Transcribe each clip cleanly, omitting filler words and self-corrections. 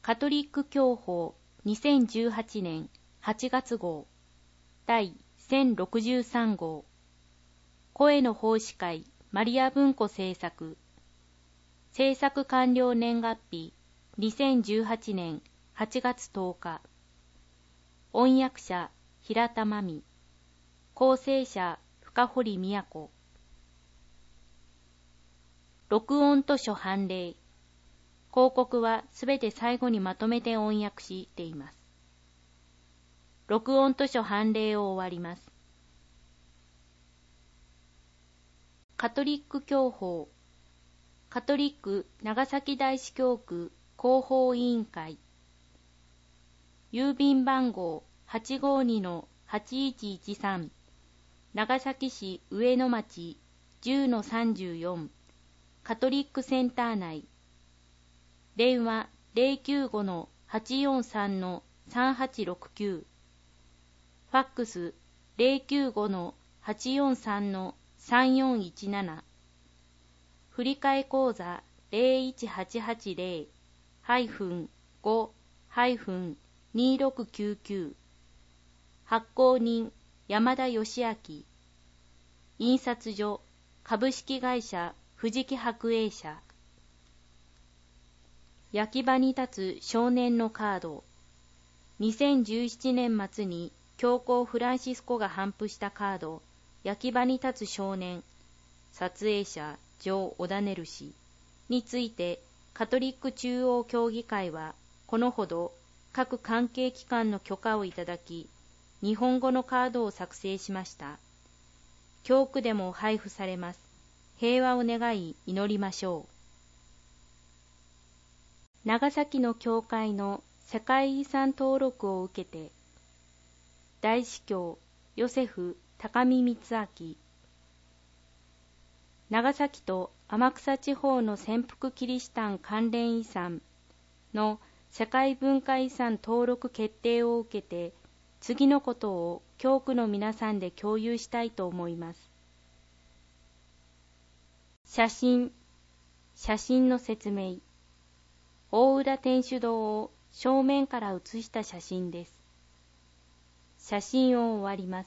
カトリック教法2018年8月号第1063号声の奉仕会マリア文庫制作完了年月日2018年8月10日音訳者平田真美構成者深堀都録音図書判例広告はすべて最後にまとめて音訳しています。録音図書判例を終わります。カトリック教法カトリック長崎大司教区広報委員会郵便番号 852-8113 長崎市上野町 10-34 カトリックセンター内電話 095-843-3869 ファックス 095-843-3417 振替口座 01880-5-2699 発行人山田義明印刷所株式会社藤木白栄社焼き場に立つ少年のカード2017年末に教皇フランシスコが頒布したカード焼き場に立つ少年撮影者ジョー・オダネル氏についてカトリック中央協議会はこのほど各関係機関の許可をいただき日本語のカードを作成しました。教区でも配布されます。平和を願い祈りましょう。長崎の教会の世界遺産登録を受けて大司教ヨセフ高見光明長崎と天草地方の潜伏キリシタン関連遺産の世界文化遺産登録決定を受けて次のことを教区の皆さんで共有したいと思います。写真の説明大浦天主堂を正面から写した写真です。写真を終わります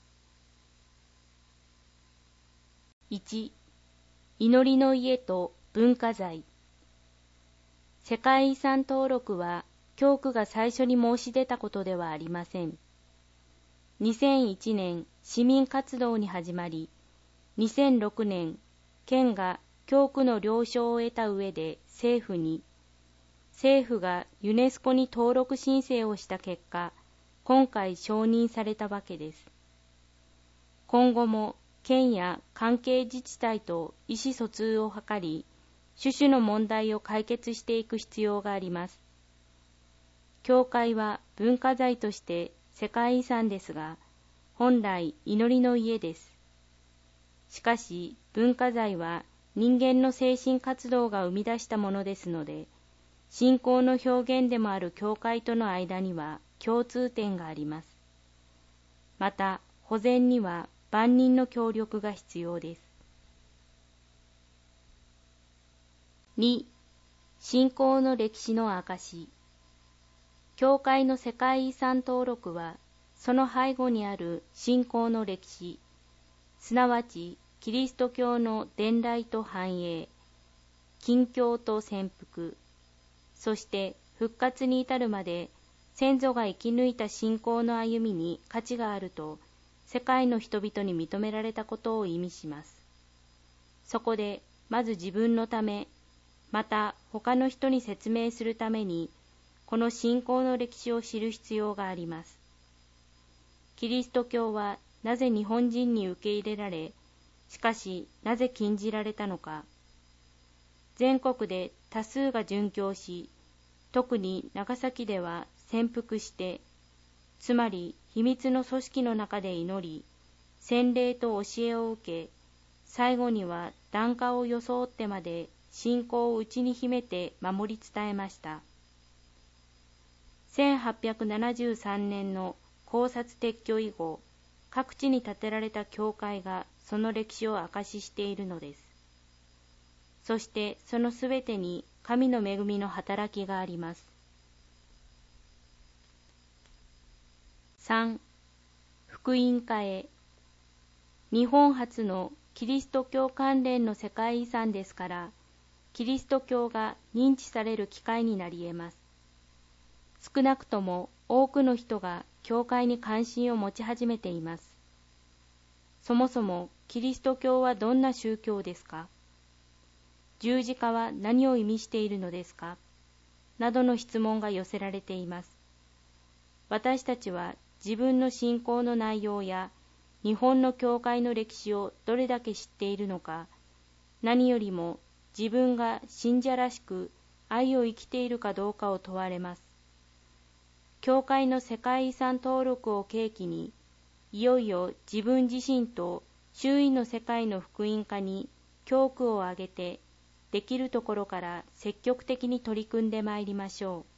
。1. 祈りの家と文化財世界遺産登録は教区が最初に申し出たことではありません。2001年市民活動に始まり、2006年県が教区の了承を得た上で政府がユネスコに登録申請をした結果、今回承認されたわけです。今後も県や関係自治体と意思疎通を図り、種々の問題を解決していく必要があります。教会は文化財として世界遺産ですが、本来祈りの家です。しかし文化財は人間の精神活動が生み出したものですので、信仰の表現でもある教会との間には共通点があります。また保全には万人の協力が必要です。2. 信仰の歴史の証。教会の世界遺産登録は、その背後にある信仰の歴史、すなわちキリスト教の伝来と繁栄、禁教と潜伏、そして復活に至るまで先祖が生き抜いた信仰の歩みに価値があると世界の人々に認められたことを意味します。そこでまず自分のため、また他の人に説明するためにこの信仰の歴史を知る必要があります。キリスト教はなぜ日本人に受け入れられ、しかしなぜ禁じられたのか。全国で多数が殉教し、特に長崎では潜伏して、つまり秘密の組織の中で祈り、洗礼と教えを受け、最後には檀家を装ってまで信仰を内に秘めて守り伝えました。1873年の考察撤去以後、各地に建てられた教会がその歴史を証ししているのです。そしてそのすべてに神の恵みの働きがあります。 3、福音化へ。日本初のキリスト教関連の世界遺産ですから、キリスト教が認知される機会になり得ます。少なくとも多くの人が教会に関心を持ち始めています。そもそもキリスト教はどんな宗教ですか？十字架は何を意味しているのですか？などの質問が寄せられています。私たちは自分の信仰の内容や日本の教会の歴史をどれだけ知っているのか、何よりも自分が信者らしく愛を生きているかどうかを問われます。教会の世界遺産登録を契機に、いよいよ自分自身と周囲の世界の福音化に教区を挙げて、できるところから積極的に取り組んでまいりましょう。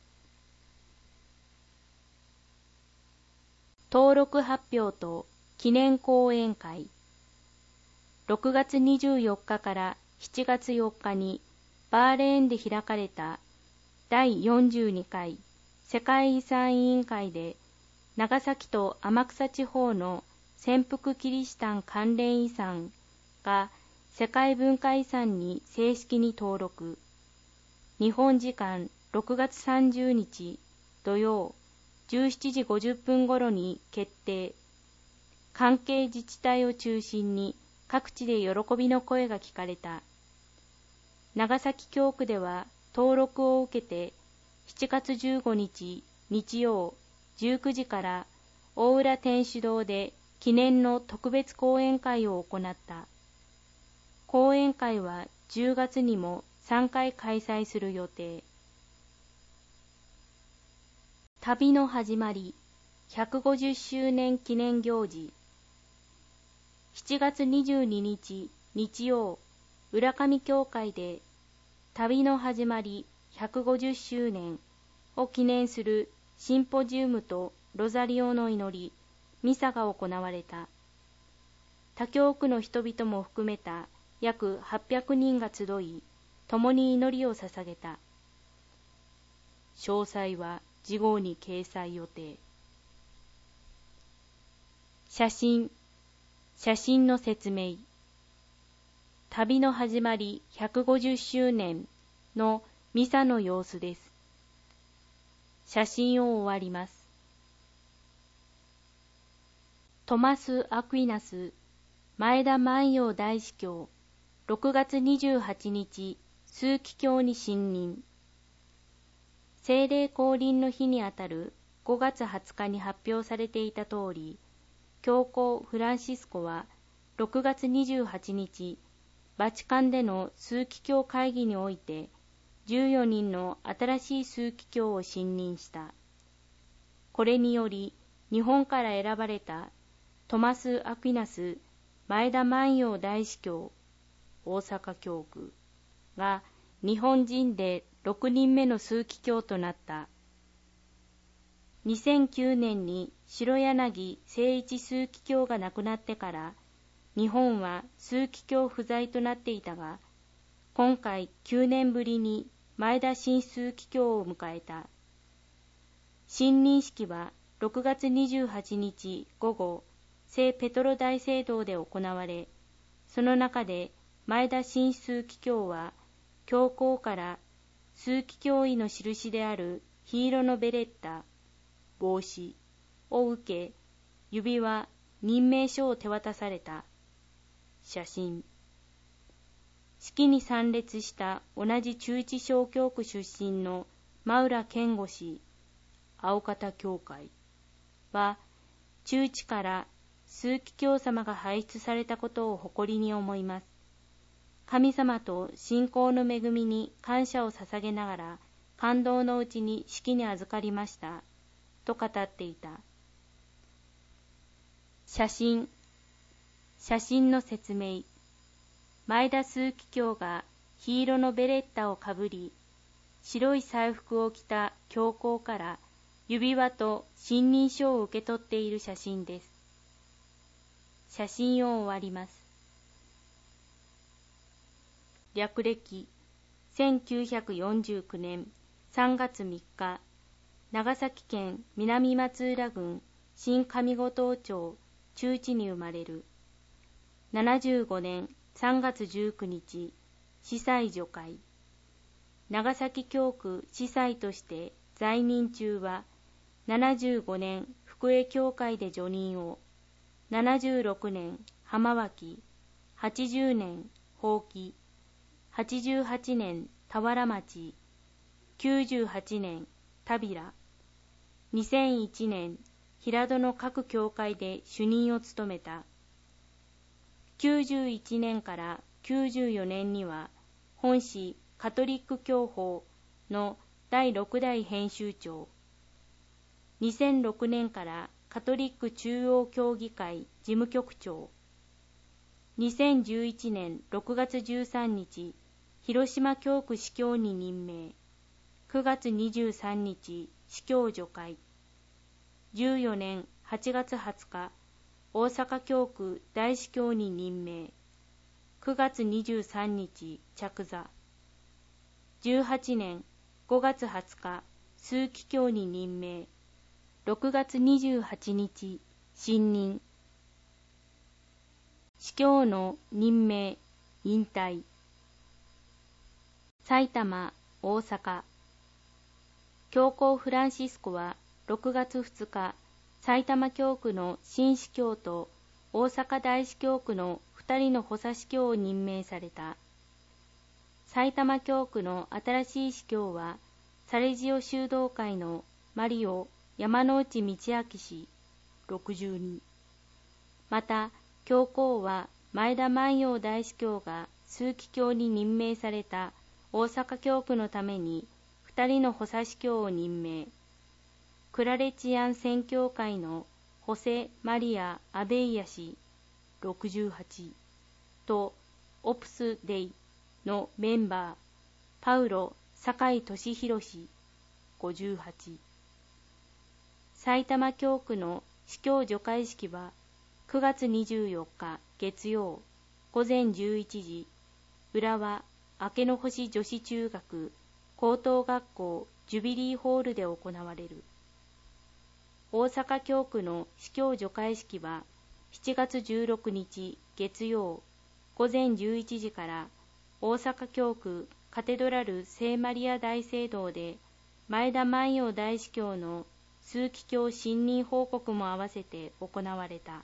登録発表と記念講演会。6月24日から7月4日にバーレーンで開かれた第42回世界遺産委員会で、長崎と天草地方の潜伏キリシタン関連遺産が世界文化遺産に正式に登録。日本時間6月30日土曜17時50分頃に決定。関係自治体を中心に各地で喜びの声が聞かれた。長崎教区では登録を受けて7月15日日曜19時から大浦天主堂で記念の特別講演会を行った。講演会は10月にも3回開催する予定。旅の始まり150周年記念行事。7月22日日曜、浦上教会で旅の始まり150周年を記念するシンポジウムとロザリオの祈り、ミサが行われた。他教区の人々も含めた約800人が集い、共に祈りを捧げた。詳細は次号に掲載予定。写真の説明。旅の始まり150周年のミサの様子です。写真を終わります。トマス・アクイナス、前田万葉大司教、6月28日、枢機卿に信任。聖霊降臨の日にあたる5月20日に発表されていた通り、教皇フランシスコは6月28日、バチカンでの枢機卿会議において、14人の新しい枢機卿を信任した。これにより、日本から選ばれたトマス・アクイナス、前田万葉大司教、大阪教区が日本人で6人目の枢機卿となった。2009年に白柳誠一枢機卿が亡くなってから、日本は枢機卿不在となっていたが、今回9年ぶりに前田新枢機卿を迎えた。信任式は6月28日午後、聖ペトロ大聖堂で行われ、その中で前田新枢機卿は、教皇から枢機卿位の印である緋色のベレッタ、帽子を受け、指輪、任命書を手渡された。写真。式に参列した同じ中一小教区出身の真浦健吾氏、青方教会は、中一から枢機卿様が輩出されたことを誇りに思います。神様と信仰の恵みに感謝を捧げながら、感動のうちに式に預かりました、と語っていた。写真の説明。前田枢機卿が緋色のベレッタをかぶり、白い祭服を着た教皇から指輪と信任書を受け取っている写真です。写真を終わります。略歴1949年3月3日、長崎県南松浦郡新上五島町中地に生まれる。75年3月19日、司祭除会。長崎教区司祭として在任中は、75年福江教会で叙任を、76年浜脇、80年宝木、88年田原町、98年田平、2001年平戸の各教会で主任を務めた。91年から94年には本誌カトリック教法の第6代編集長、2006年からカトリック中央協議会事務局長、2011年6月13日広島教区司教に任命、9月23日司教除会、14年8月20日大阪教区大司教に任命、9月23日着座、18年5月20日枢機卿に任命、6月28日信任。司教の任命、引退。埼玉、大阪。教皇フランシスコは6月2日、埼玉教区の新司教と大阪大司教区の2人の補佐司教を任命された。埼玉教区の新しい司教は、サレジオ修道会のマリオ山内道明氏62。また、教皇は前田万葉大司教が枢機卿に任命された大阪教区のために2人の補佐司教を任命。クラレチアン宣教会のホセ・マリア・アベイヤ氏68とオプス・デイのメンバーパウロ・坂井俊弘氏58。埼玉教区の司教除会式は9月24日月曜午前11時、浦和明の星女子中学高等学校ジュビリーホールで行われる。大阪教区の司教除会式は7月16日月曜午前11時から大阪教区カテドラル聖マリア大聖堂で前田万葉大司教の枢機卿信任報告も合わせて行われた。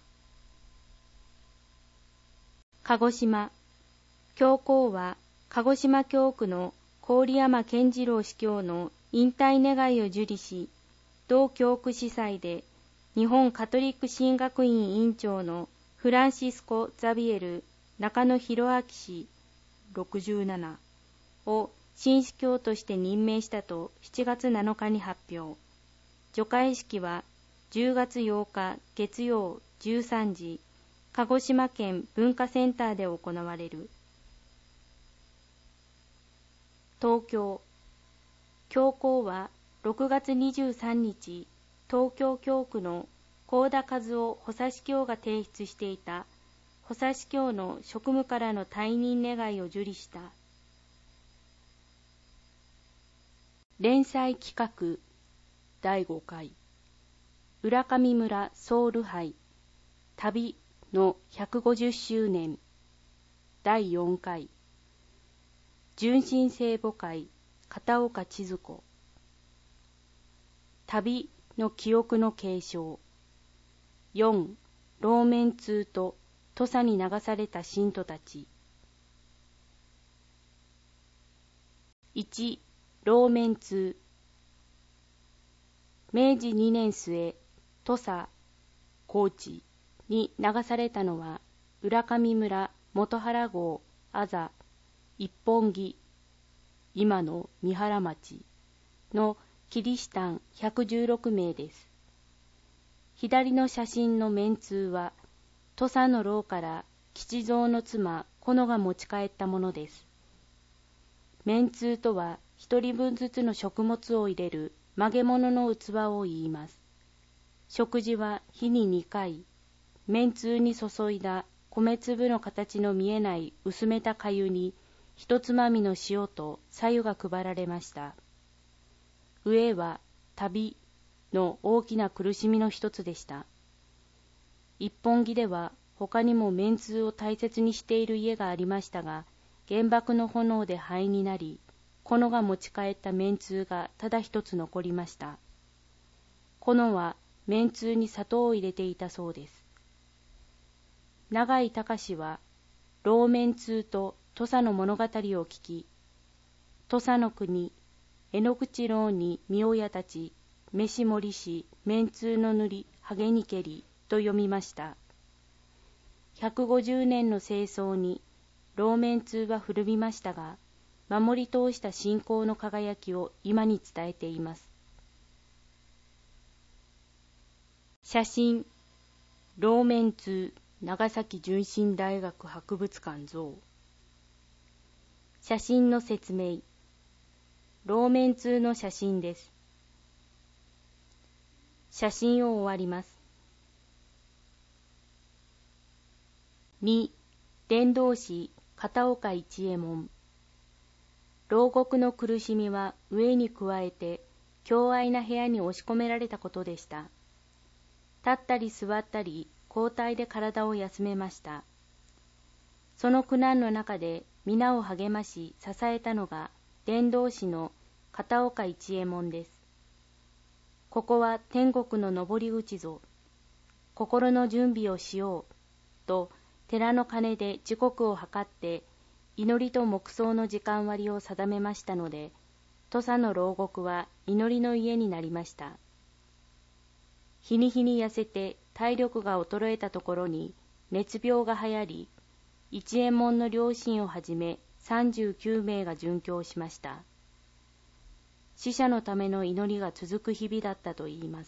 鹿児島。教皇は鹿児島教区の郡山健次郎司教の引退願いを受理し、同教区司祭で日本カトリック神学院院長のフランシスコ・ザビエル中野博明氏67を新司教として任命したと7月7日に発表。除会式は10月8日月曜13時、鹿児島県文化センターで行われる。東京。教皇は6月23日、東京教区の幸田和夫補佐司教が提出していた補佐司教の職務からの退任願いを受理した。連載企画第5回浦上村ソウル杯旅の150周年第4回純真聖母会片岡千鶴子旅の記憶の継承4老面通と土佐に流された信徒たち1老面通明治2年末土佐高知に流されたのは浦上村元原郷あざ一本木今の三原町のキリシタン116名です。左の写真の面通は土佐の牢から吉蔵の妻このが持ち帰ったものです。面通とは一人分ずつの食物を入れる曲げ物の器を言います。食事は日に2回、面通に注いだ米粒の形の見えない薄めた粥に一つまみの塩と白湯が配られました。上は旅の大きな苦しみの一つでした。一本木では他にもメンツを大切にしている家がありましたが、原爆の炎で灰になり、コノが持ち帰ったメンツがただ一つ残りました。コノはメンツに砂糖を入れていたそうです。永井隆は老メンツと土佐の物語を聞き、土佐の国、江ノ口牢に御親たち、飯盛りし、メンツの塗り、はげにけり、と読みました。150年の戦争に、老メンツは古びましたが、守り通した信仰の輝きを今に伝えています。写真、老メンツ長崎純真大学博物館像。写真の説明。老メンツの写真です。写真を終わります。2、伝道師片岡一右衛門。牢獄の苦しみは上に加えて狭隘な部屋に押し込められたことでした。立ったり座ったり交代で体を休めました。その苦難の中で皆を励まし支えたのが伝道師の片岡一右衛門です。ここは天国の登り口ぞ。心の準備をしようと寺の鐘で時刻を計って祈りと黙想の時間割を定めましたので、土佐の牢獄は祈りの家になりました。日に日に痩せて体力が衰えたところに熱病が流行り、一右衛門の両親をはじめ39名が殉教しました。死者のための祈りが続く日々だったといいます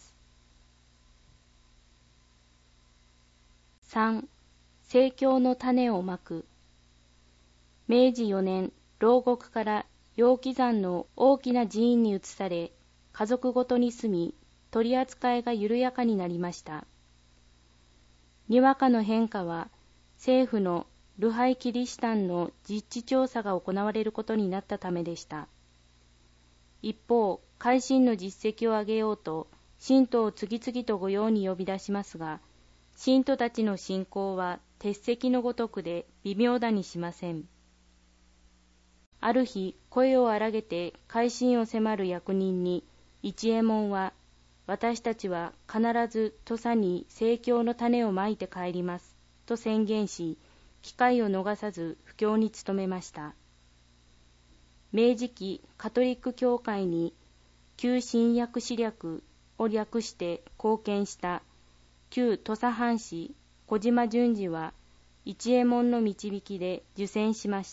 。3、聖教の種をまく。明治4年、牢獄から陽気山の大きな寺院に移され、家族ごとに住み、取り扱いが緩やかになりました。にわかの変化は、政府のルハイキリシタンの実地調査が行われることになったためでした。一方、改心の実績を上げようと、信徒を次々と御用に呼び出しますが、信徒たちの信仰は鉄石のごとくで微妙だにしません。ある日、声を荒げて改心を迫る役人に、一右衛門は、私たちは必ず土佐に聖教の種をまいて帰ります、と宣言し、機会を逃さず布教に努めました。明治期カトリック教会に旧新約史略を略して貢献した旧土佐藩士小島淳二は一右衛門の導きで受選しました。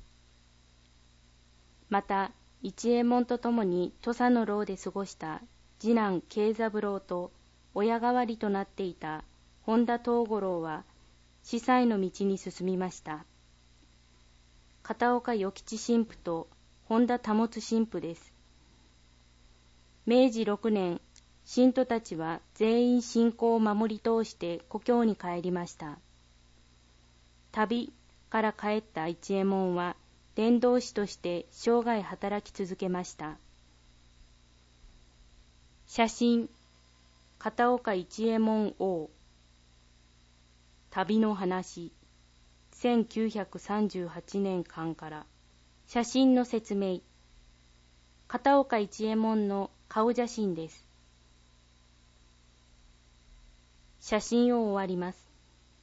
また一右衛門と共に土佐の牢で過ごした次男慶三郎と親代わりとなっていた本田藤五郎は司祭の道に進みました。片岡与吉神父と本田保神父です。明治6年、信徒たちは全員信仰を守り通して故郷に帰りました。旅から帰った一右衛門は伝道師として生涯働き続けました。写真、片岡一右衛門王。旅の話、1938年間から。写真の説明。片岡一右衛門の顔写真です。写真を終わります。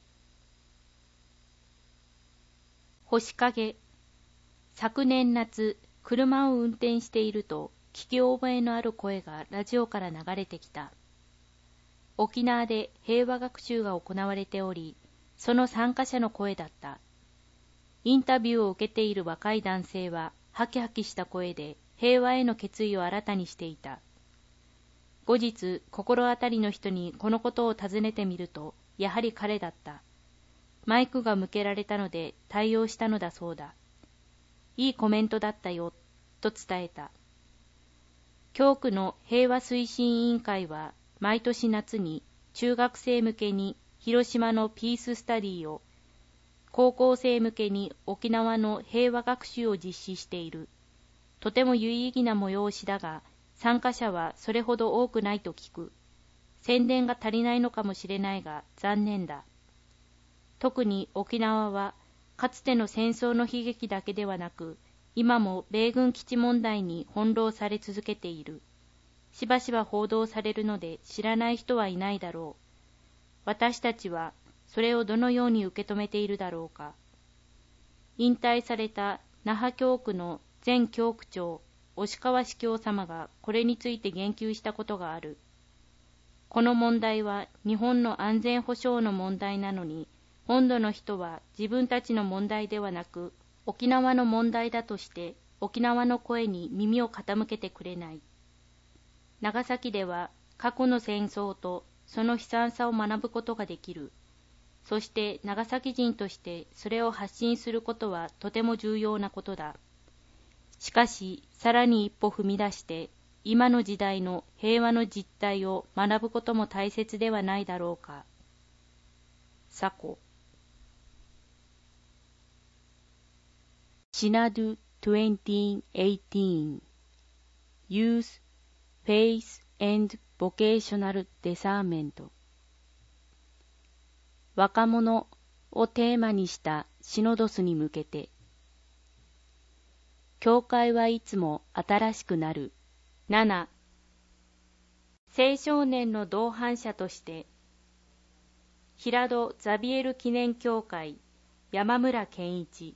星影。昨年夏、車を運転していると聞き覚えのある声がラジオから流れてきた。沖縄で平和学習が行われており、その参加者の声だった。インタビューを受けている若い男性はハキハキした声で平和への決意を新たにしていた。後日、心当たりの人にこのことを尋ねてみると、やはり彼だった。マイクが向けられたので対応したのだそうだ。いいコメントだったよ、と伝えた。教区の平和推進委員会は毎年夏に中学生向けに広島のピーススタディを、高校生向けに沖縄の平和学習を実施している。とても有意義な催しだが、 参加者はそれほど多くないと聞く。宣伝が足りないのかもしれないが残念だ。特に沖縄はかつての戦争の悲劇だけではなく、今も米軍基地問題に翻弄され続けている。しばしば報道されるので知らない人はいないだろう。私たちはそれをどのように受け止めているだろうか。引退された那覇教区の前教区長、押川司教様がこれについて言及したことがある。この問題は日本の安全保障の問題なのに、本土の人は自分たちの問題ではなく、沖縄の問題だとして沖縄の声に耳を傾けてくれない。長崎では過去の戦争とその悲惨さを学ぶことができる。そして長崎人としてそれを発信することはとても重要なことだ。しかし、さらに一歩踏み出して、今の時代の平和の実態を学ぶことも大切ではないだろうか。サコ。シナドゥ2018 Youth, Faith and Vocational Discernment 若者をテーマにしたシノドスに向けて、教会はいつも新しくなる。7、青少年の同伴者として、平戸ザビエル記念教会、山村健一。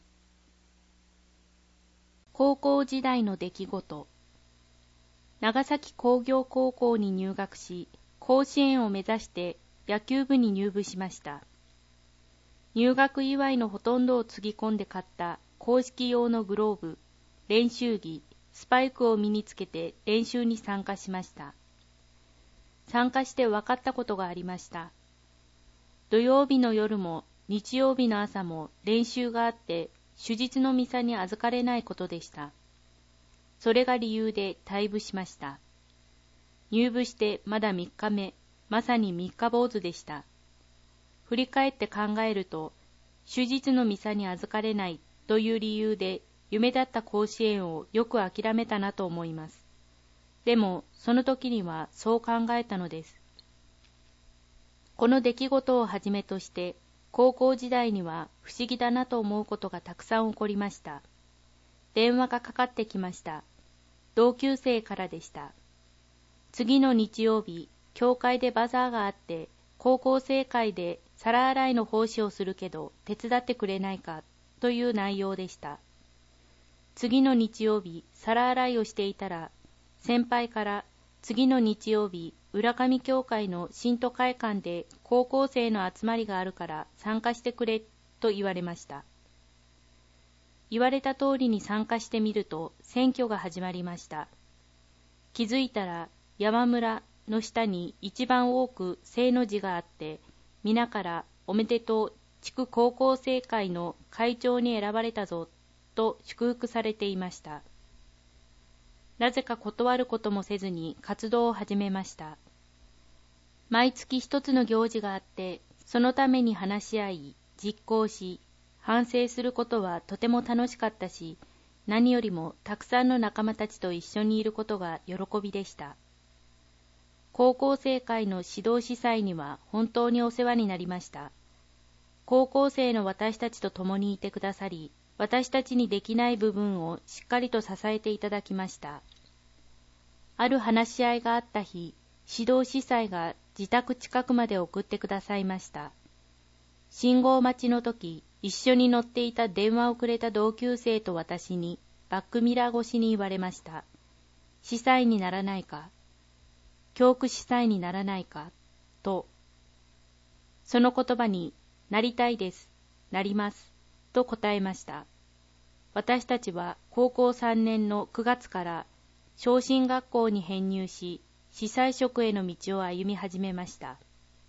高校時代の出来事。長崎工業高校に入学し、甲子園を目指して野球部に入部しました。入学祝いのほとんどをつぎ込んで買った公式用のグローブ、練習着、スパイクを身につけて練習に参加しました。参加して分かったことがありました。土曜日の夜も日曜日の朝も練習があって手術のミサに預かれないことでした。それが理由で退部しました。入部してまだ3日目、まさに三日坊主でした。振り返って考えると、手術のミサに預かれないという理由で夢だった甲子園をよく諦めたなと思います。でも、その時にはそう考えたのです。この出来事をはじめとして、高校時代には不思議だなと思うことがたくさん起こりました。電話がかかってきました。同級生からでした。次の日曜日、教会でバザーがあって、高校生会で皿洗いの奉仕をするけど手伝ってくれないかという内容でした。次の日曜日、皿洗いをしていたら、先輩から次の日曜日、浦上教会の信徒会館で高校生の集まりがあるから参加してくれと言われました。言われた通りに参加してみると選挙が始まりました。気づいたら山村の下に一番多く正の字があって、皆からおめでとう地区高校生会の会長に選ばれたぞと祝福されていました。なぜか断ることもせずに活動を始めました。毎月一つの行事があって、そのために話し合い、実行し、反省することはとても楽しかったし、何よりもたくさんの仲間たちと一緒にいることが喜びでした。高校生会の指導司祭には本当にお世話になりました。高校生の私たちと共にいてくださり、私たちにできない部分をしっかりと支えていただきました。ある話し合いがあった日、指導司祭が自宅近くまで送ってくださいました。信号待ちの時、一緒に乗っていた電話をくれた同級生と私にバックミラー越しに言われました。司祭にならないか、教区司祭にならないか、と。その言葉に、なりたいです、なります、と答えました。私たちは高校3年の9月から昇進学校に編入し、司祭職への道を歩み始めました。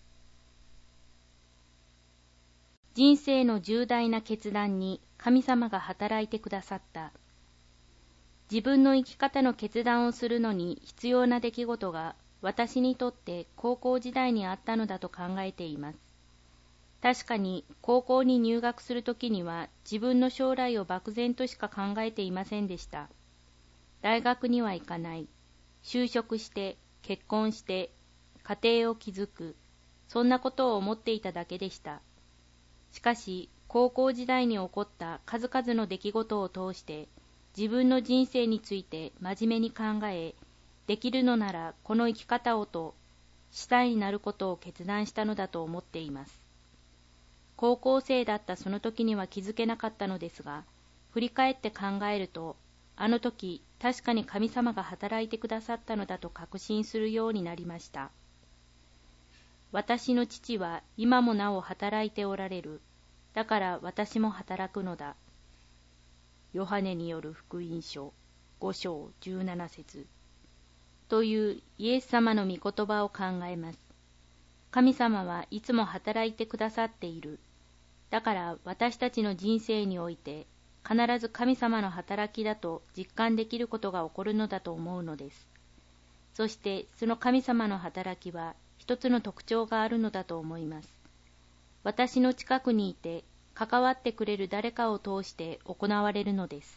人生の重大な決断に神様が働いてくださった。自分の生き方の決断をするのに必要な出来事が私にとって高校時代にあったのだと考えています。確かに高校に入学するときには自分の将来を漠然としか考えていませんでした。大学には行かない。 就職して結婚して家庭を築く、そんなことを思っていただけでした。しかし高校時代に起こった数々の出来事を通して自分の人生について真面目に考え、できるのならこの生き方をと死体になることを決断したのだと思っています。高校生だったその時には気づけなかったのですが、振り返って考えると、あの時確かに神様が働いてくださったのだと確信するようになりました。私の父は今もなお働いておられる。だから私も働くのだ。ヨハネによる福音書5章17節というイエス様の御言葉を考えます。神様はいつも働いてくださっている。だから私たちの人生において必ず神様の働きだと実感できることが起こるのだと思うのです。そしてその神様の働きは一つの特徴があるのだと思います。私の近くにいて関わってくれる誰かを通して行われるのです。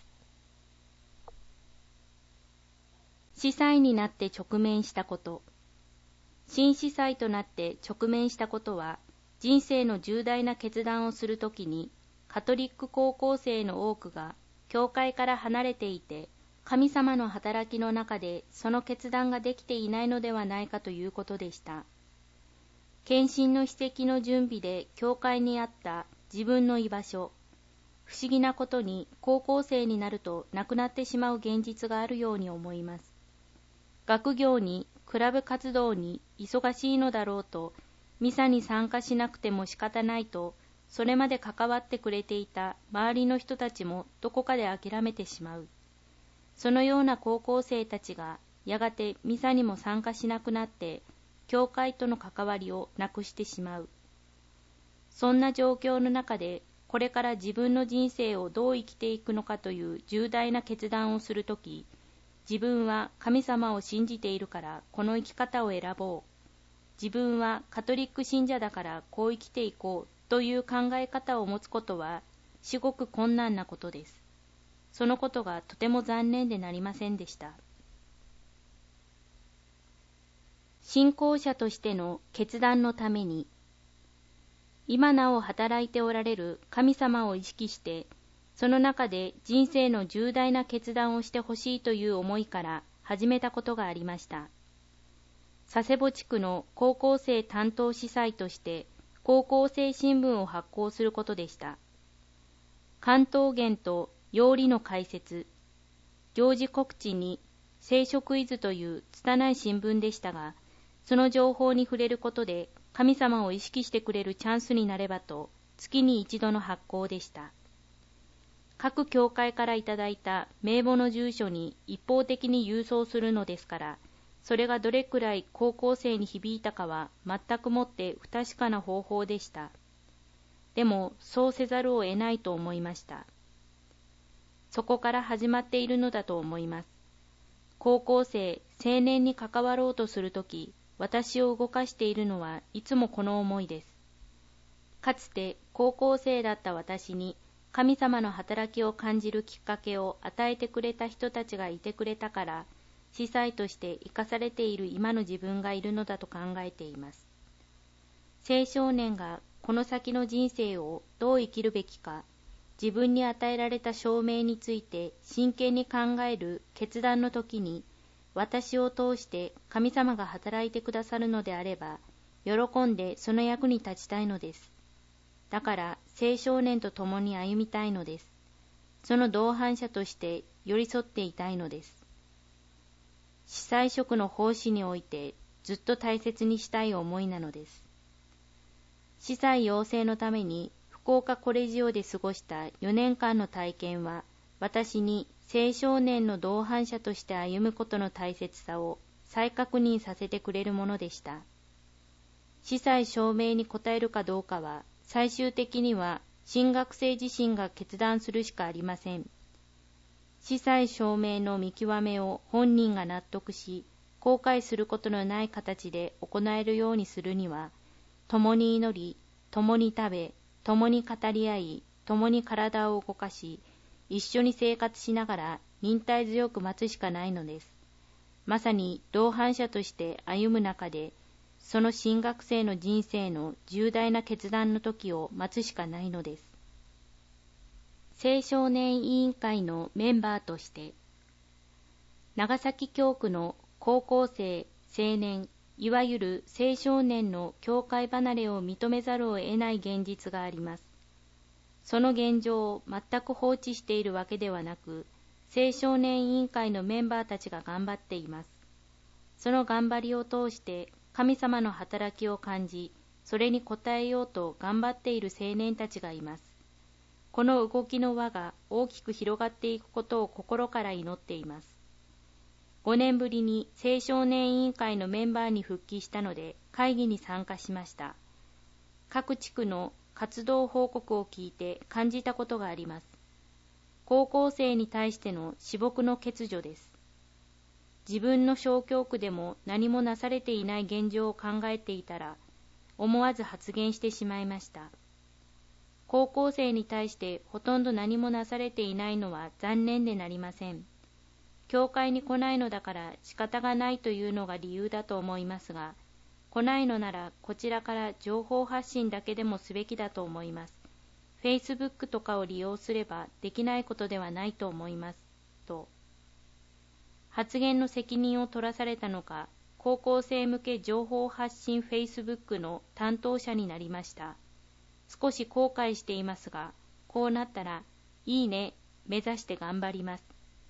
司祭になって直面したこと。新司祭となって直面したことは、人生の重大な決断をするときに、カトリック高校生の多くが教会から離れていて、神様の働きの中でその決断ができていないのではないかということでした。献身の史跡の準備で教会にあった自分の居場所。不思議なことに高校生になるとなくなってしまう現実があるように思います。学業にクラブ活動に忙しいのだろうと、ミサに参加しなくても仕方ないと、それまで関わってくれていた周りの人たちもどこかで諦めてしまう。そのような高校生たちがやがてミサにも参加しなくなって、教会との関わりをなくしてしまう。そんな状況の中で、これから自分の人生をどう生きていくのかという重大な決断をするとき、自分は神様を信じているからこの生き方を選ぼう。自分はカトリック信者だからこう生きていこうという考え方を持つことは至極困難なことです。そのことがとても残念でなりませんでした。信仰者としての決断のために、今なお働いておられる神様を意識して、その中で人生の重大な決断をしてほしいという思いから始めたことがありました。佐世保地区の高校生担当司祭として高校生新聞を発行することでした。関東言と要理の解説、行事告知に聖書クイズという拙い新聞でしたが、その情報に触れることで神様を意識してくれるチャンスになればと月に一度の発行でした。各教会からいただいた名簿の住所に一方的に郵送するのですから、それがどれくらい高校生に響いたかは全くもって不確かな方法でした。でもそうせざるを得ないと思いました。そこから始まっているのだと思います。高校生、青年に関わろうとするとき、私を動かしているのはいつもこの思いです。かつて高校生だった私に、神様の働きを感じるきっかけを与えてくれた人たちがいてくれたから、司祭として生かされている今の自分がいるのだと考えています。青少年がこの先の人生をどう生きるべきか、自分に与えられた証明について真剣に考える決断の時に、私を通して神様が働いてくださるのであれば、喜んでその役に立ちたいのです。だから青少年と共に歩みたいのです。その同伴者として寄り添っていたいのです。司祭職の奉仕においてずっと大切にしたい思いなのです。司祭養成のために福岡コレジオで過ごした4年間の体験は、私に青少年の同伴者として歩むことの大切さを再確認させてくれるものでした。司祭証明に応えるかどうかは、最終的には新学生自身が決断するしかありません。司祭証明の見極めを本人が納得し、後悔することのない形で行えるようにするには、共に祈り、共に食べ、共に語り合い、共に体を動かし、一緒に生活しながら忍耐強く待つしかないのです。 まさに同伴者として歩む中で、その新学生の人生の重大な決断の時を待つしかないのです。青少年委員会のメンバーとして、長崎教区の高校生、青年、いわゆる青少年の教会離れを認めざるを得ない現実があります。その現状を全く放置しているわけではなく、青少年委員会のメンバーたちが頑張っています。その頑張りを通して神様の働きを感じ、それに応えようと頑張っている青年たちがいます。この動きの輪が大きく広がっていくことを心から祈っています。5年ぶりに青少年委員会のメンバーに復帰したので会議に参加しました。各地区の活動報告を聞いて感じたことがあります。高校生に対しての私僕の欠如です。自分の小教区でも何もなされていない現状を考えていたら、思わず発言してしまいました。高校生に対してほとんど何もなされていないのは残念でなりません。教会に来ないのだから仕方がないというのが理由だと思いますが、来ないのならこちらから情報発信だけでもすべきだと思います。Facebook とかを利用すればできないことではないと思います。と。発言の責任を取らされたのか、高校生向け情報発信 Facebook の担当者になりました。少し後悔していますが、こうなったら、いいね、目指して頑張ります。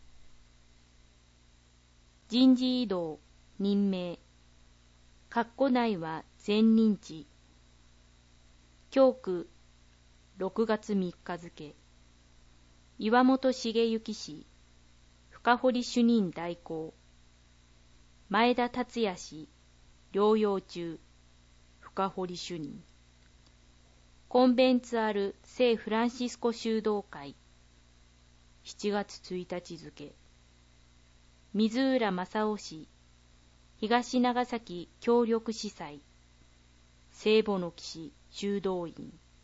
人事異動、任命。括弧内は全認知。教区、6月3日付。岩本茂之氏、深堀主任代行。前田達也氏、療養中。深堀主任。コンベンツアル聖フランシスコ修道会。7月1日付。水浦正夫氏、東長崎協力司祭。聖母の騎士修道院。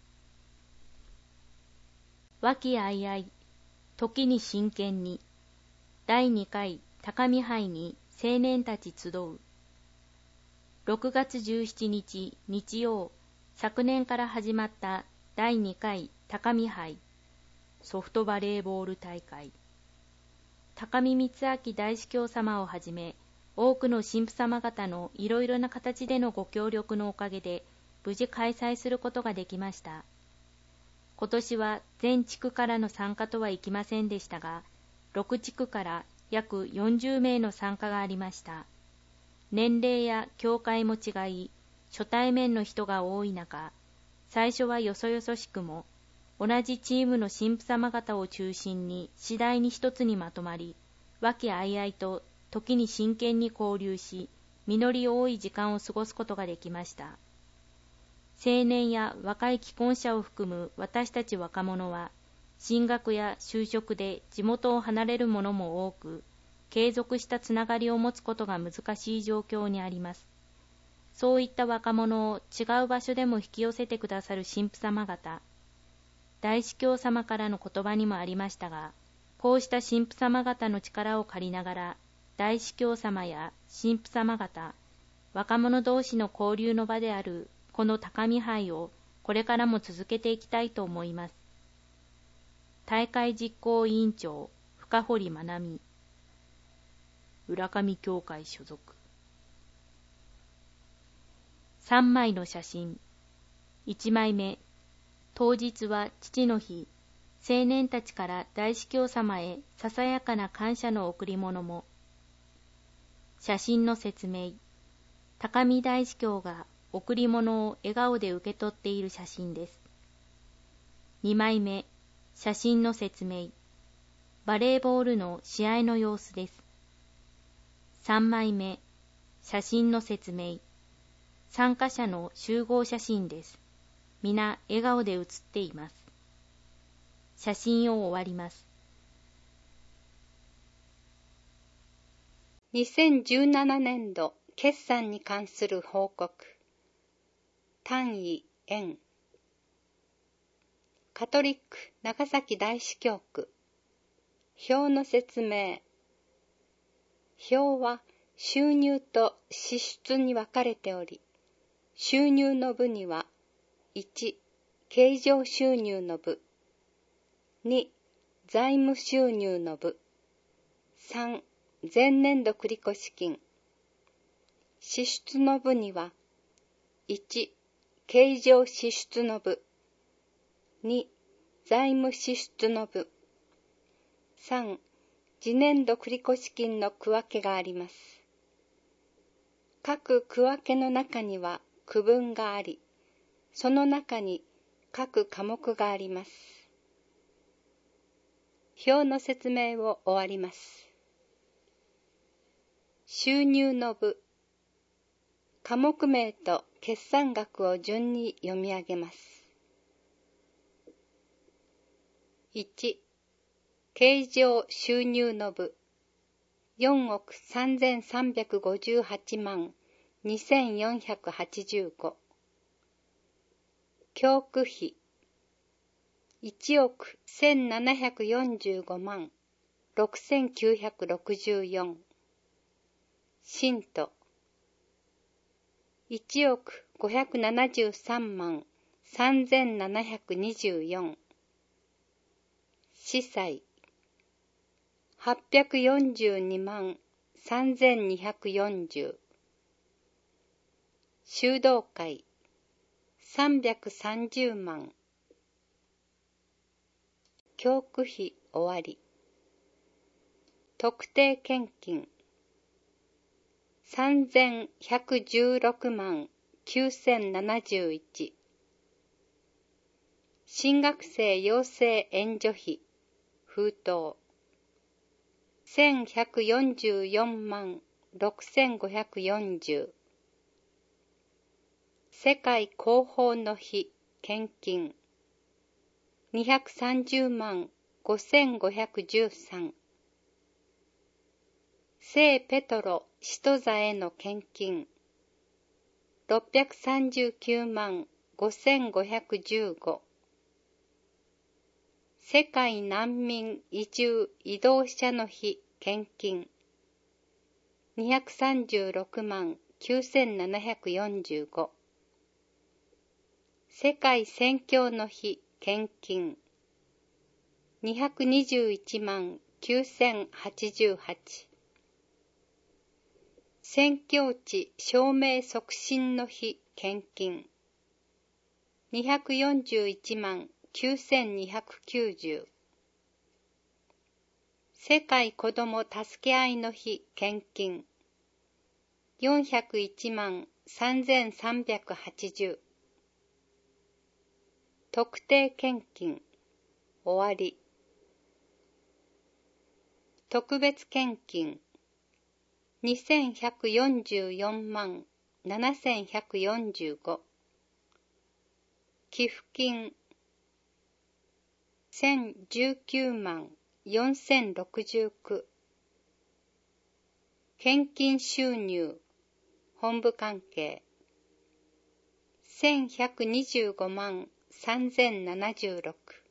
和気あいあい、時に真剣に。第2回高見杯に青年たち集う。6月17日日曜、昨年から始まった第2回高見杯ソフトバレーボール大会。高見光明大司教様をはじめ、多くの神父様方のいろいろな形でのご協力のおかげで、無事開催することができました。今年は全地区からの参加とはいきませんでしたが、6地区から約40名の参加がありました。年齢や教会も違い、初対面の人が多い中、最初はよそよそしくも、同じチームの神父様方を中心に次第に一つにまとまり、和気あいあいと時に真剣に交流し、実り多い時間を過ごすことができました。青年や若い既婚者を含む私たち若者は、進学や就職で地元を離れる者も多く、継続したつながりを持つことが難しい状況にあります。そういった若者を違う場所でも引き寄せてくださる神父様方、大司教様からの言葉にもありましたが、こうした神父様方の力を借りながら、大司教様や神父様方、若者同士の交流の場であるこの高見杯をこれからも続けていきたいと思います。大会実行委員長、深堀まなみ。浦上教会所属。3枚の写真。1枚目。当日は父の日。青年たちから大司教様へささやかな感謝の贈り物も。写真の説明。高見大司教が贈り物を笑顔で受け取っている写真です。2枚目。写真の説明。バレーボールの試合の様子です。3枚目。写真の説明。参加者の集合写真です。皆笑顔で写っています。写真を終わります。 2017年度決算に関する報告。単位円。カトリック長崎大司教区。表の説明。表は収入と支出に分かれており、収入の部には、1、経常収入の部、2、財務収入の部、3、前年度繰越金。支出の部には、1、経常支出の部、2、財務支出の部、3、次年度繰越金の区分けがあります。各区分けの中には区分があり、その中に各科目があります。表の説明を終わります。収入の部、科目名と決算額を順に読み上げます。1、経常収入の部、4億3358万2485。教区費、1億1745万6964。信徒、1億573万3724。司祭、842万3240。修道会、330万。教区費終わり。特定献金、3116万9071。新学生養成援助費、封筒、1144万6540。世界広報の費、献金、230万5513。聖ペトロ使徒座への献金、639万5515。世界難民移住移動者の費、献金、236万9745。世界宣教の費、献金、221万9088。宣教地証明促進の費、献金、241万9290。世界子ども助け合いの費、献金、401万3380。特定献金、終わり。特別献金、2144万7145。寄付金、1019万4069。献金収入、本部関係、1125万3076。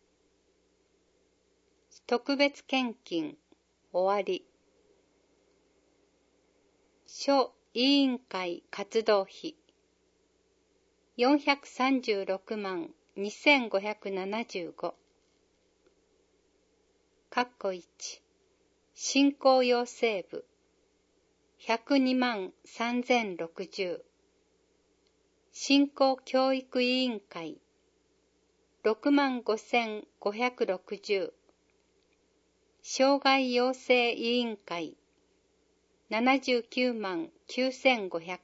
特別献金、終わり。諸委員会活動費、436万2575。括弧1、振興養成部、102万3060。振興教育委員会、6万5560。障害養成委員会、79万9500。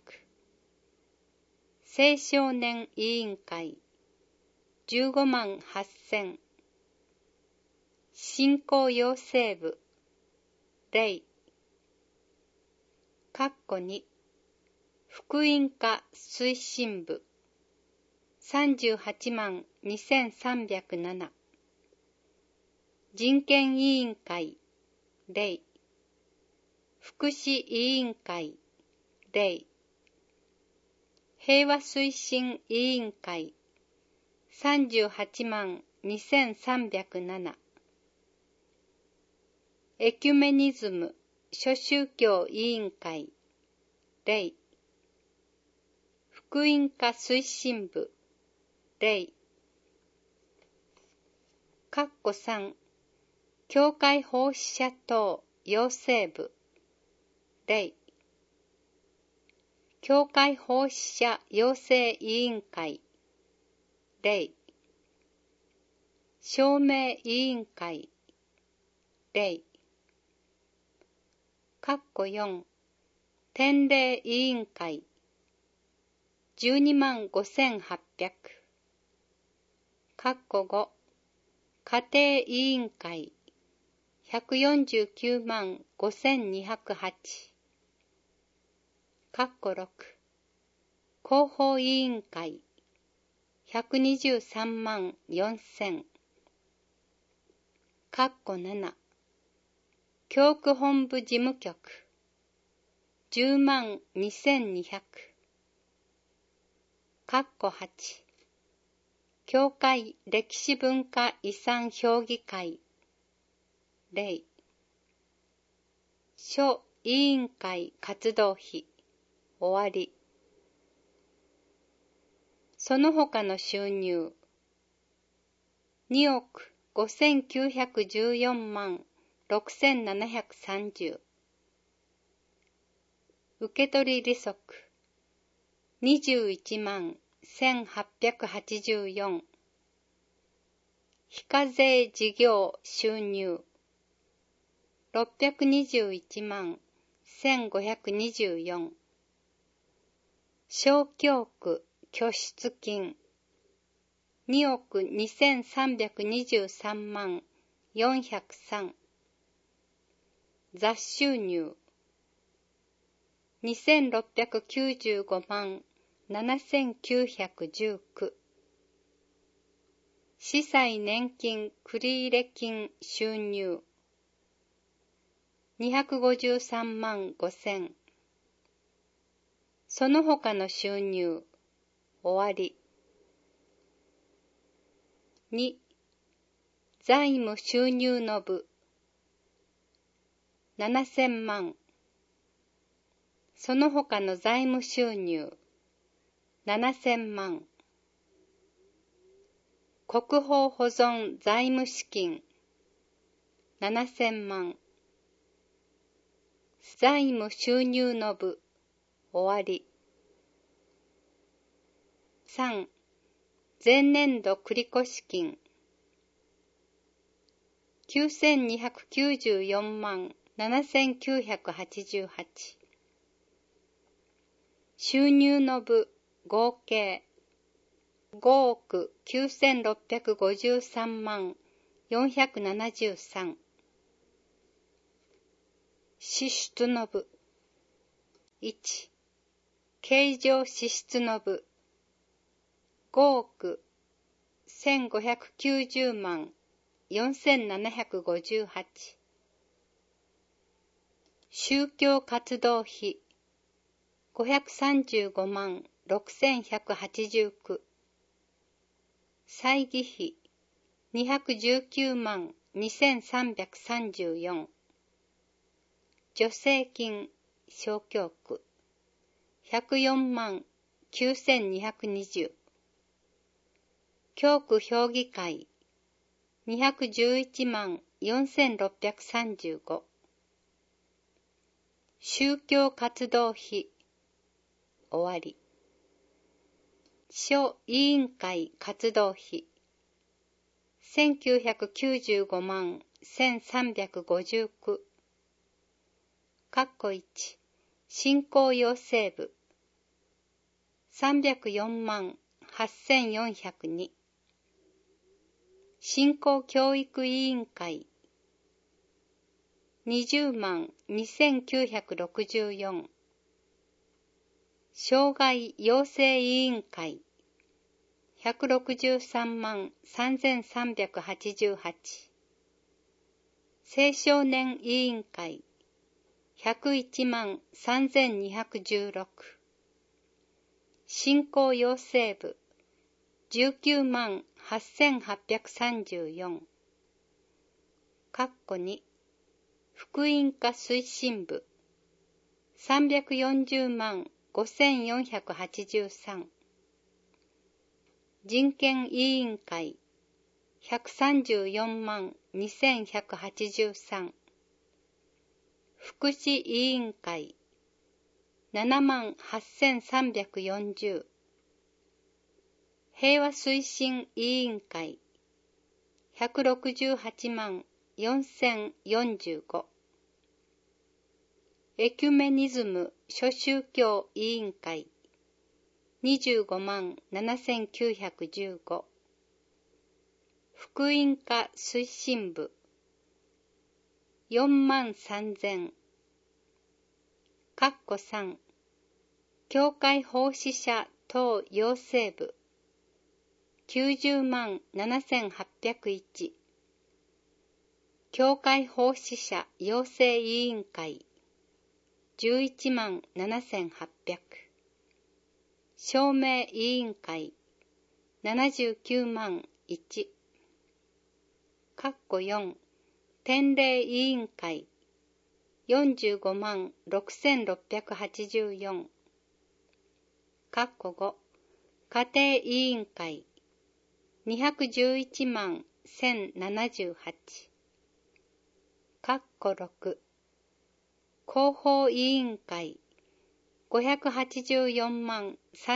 青少年委員会、15万8000。振興養成部、例。括弧2、福音化推進部、38万2307。人権委員会、例。福祉委員会、例。平和推進委員会、38万2307。エキュメニズム諸宗教委員会、 例。福音化推進部、例。3、教会奉仕者等養成部、例。教会奉仕者養成委員会、例。証明委員会、例。4、典礼委員会、125,800。5、家庭委員会、149,5208。6、広報委員会、123,4000。7、教区本部事務局、102,200。8、教会歴史文化遺産評議会、例。諸委員会活動費、終わり。その他の収入、2,914,6730。受取利息、21,1884。非課税事業収入、621,1524。小教区拠出金、2,2323,403。雑収入、2,695,7919。司祭年金繰入金収入、253,5000。その他の収入、終わり。2、財務収入の部、7000万。その他の財務収入、7000万。国宝保存財務資金、7000万。財務収入の部、終わり。3、前年度繰越金、9294,7988。収入の部、合計、5億9653万473。支出の部、1、経常支出の部、5,1590,4758。宗教活動費、535,6189。祭儀費、219,2334。助成金、小教区、104,9220。教区評議会、211,4635。宗教活動費、終わり。諸委員会活動費、1995,1359。1、振興養成部、304,8402。振興教育委員会、20,2964。障害養成委員会、163,3388。青少年委員会、101,3216。振興養成部、198,834。2、福音化推進部、 340万5483。人権委員会134万2183。福祉委員会7万8340。平和推進委員会168万4045。エキュメニズム諸宗教委員会25万7915。福音化推進部4万3000。3教会奉仕者等養成部90万7801。教会奉仕者養成委員会11万7800。証明委員会79万1。4典礼委員会45万6684。5家庭委員会211万1078。6広報委員会584万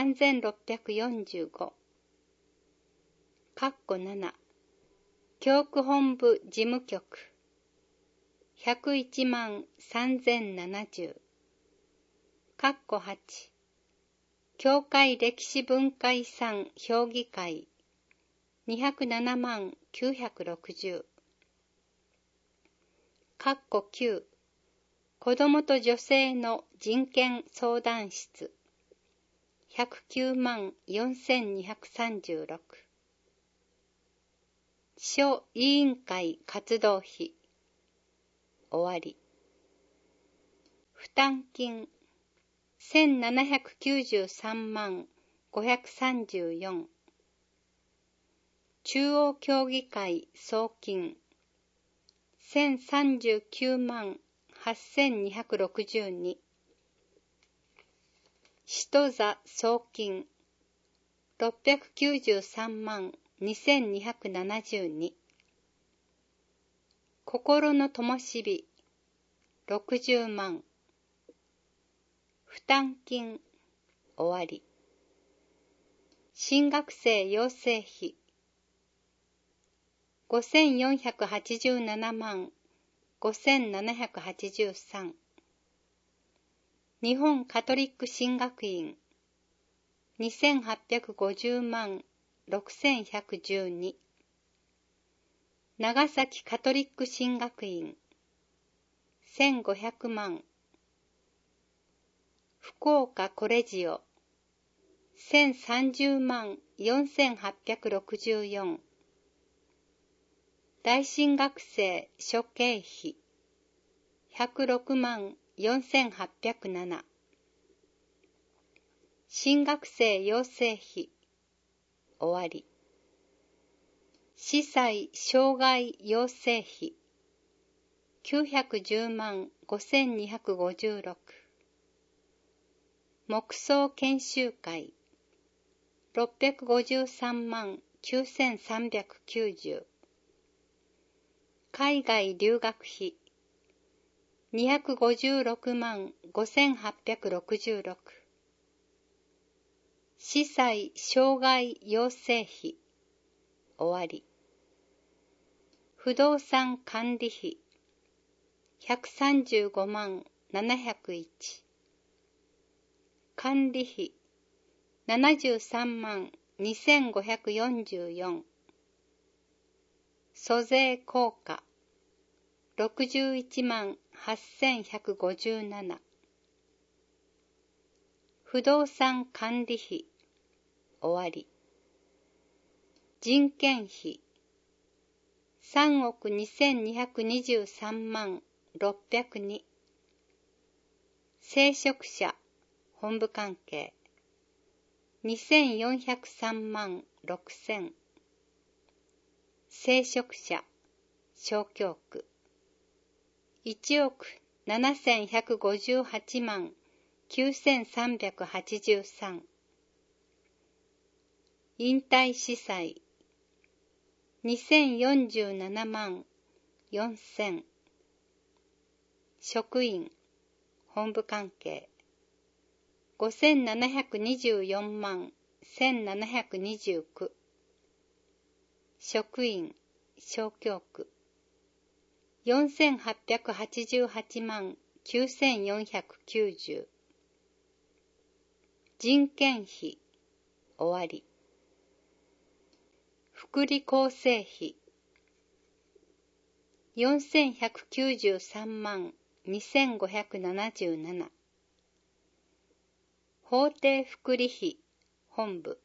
3645。7教区本部事務局101万3070。8教会歴史文化遺産評議会207万960。9子どもと女性の人権相談室109万4236。諸委員会活動費終わり。負担金1793万534。中央協議会総金1039万8262。使徒座総金693万2272。心の灯火60万。負担金終わり。新学生養成費5487万5783。日本カトリック神学院2850万6112。長崎カトリック神学院1500万。福岡コレジオ1030万4864。大神学生諸経費106万4807。新学生養成費終わり。司祭障害養成費910万5256。黙想研修会653万9390。海外留学費256万5866。司祭障害養成費終わり。不動産管理費135万701。管理費73万2544。租税効果61万8157。不動産管理費終わり。人件費3億2223万602。聖職者本部関係2403万6000。聖職者小教区1億 7158万9383。引退司祭2047万4000。職員本部関係5724万1729。職員小教区4888万9490。人件費終わり。福利厚生費4193万2577。法定福利費本部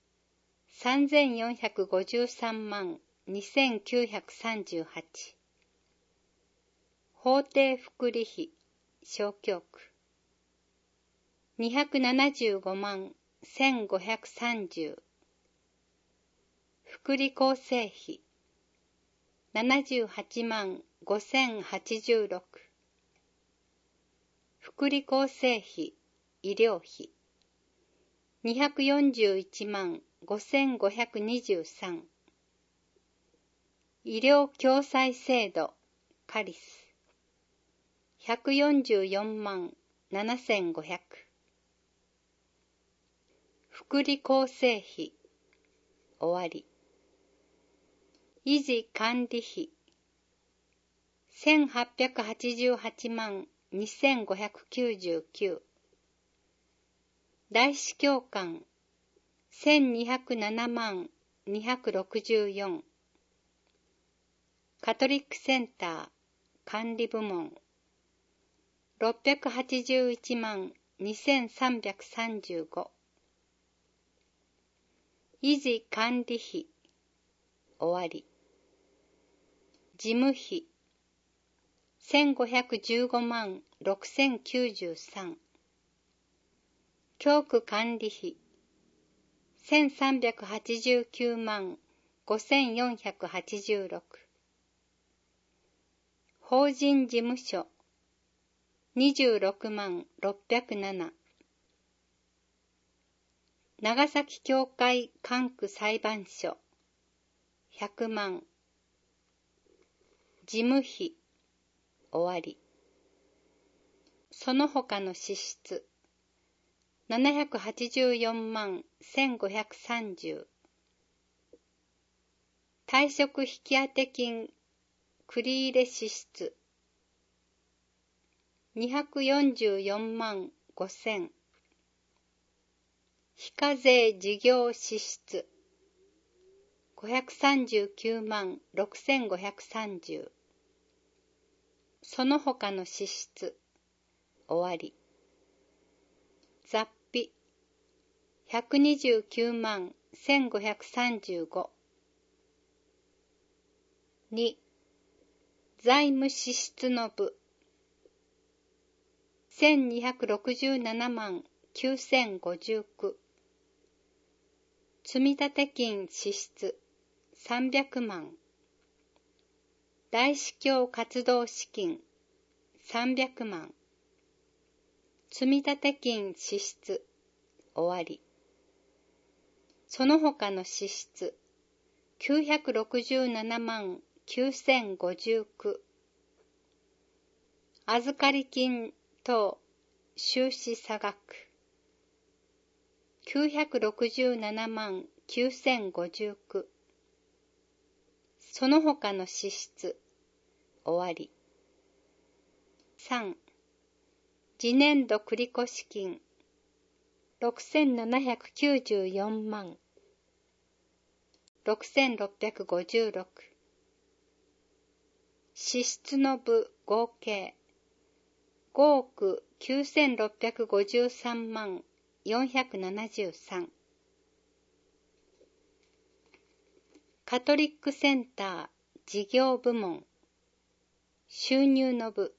3453万2938。法定福利費小教区275万1530。福利厚生費78万5086。福利厚生費医療費241万5523。医療共済制度カリス144万7500。福利厚生費終わり。維持管理費1888万2599。大司教官1207万264。カトリックセンター管理部門681万2335。維持管理費終わり。事務費1515万6093。教区管理費1389万5486。法人事務所26万607。長崎教会管区裁判所100万。事務費終わり。その他の支出784万1530。退職引当金繰入支出244万5000。非課税事業支出539万6530。その他の支出終わり。雑費129万1535。2. 財務支出の部1267万9059。積立金支出300万。大司教活動資金300万。積立金支出終わり。その他の支出967万9059。預かり金等収支差額967万9059。その他の支出終わり。3. 次年度繰越金6794万6656。支出の部合計5億9653万473。カトリックセンター事業部門収入の部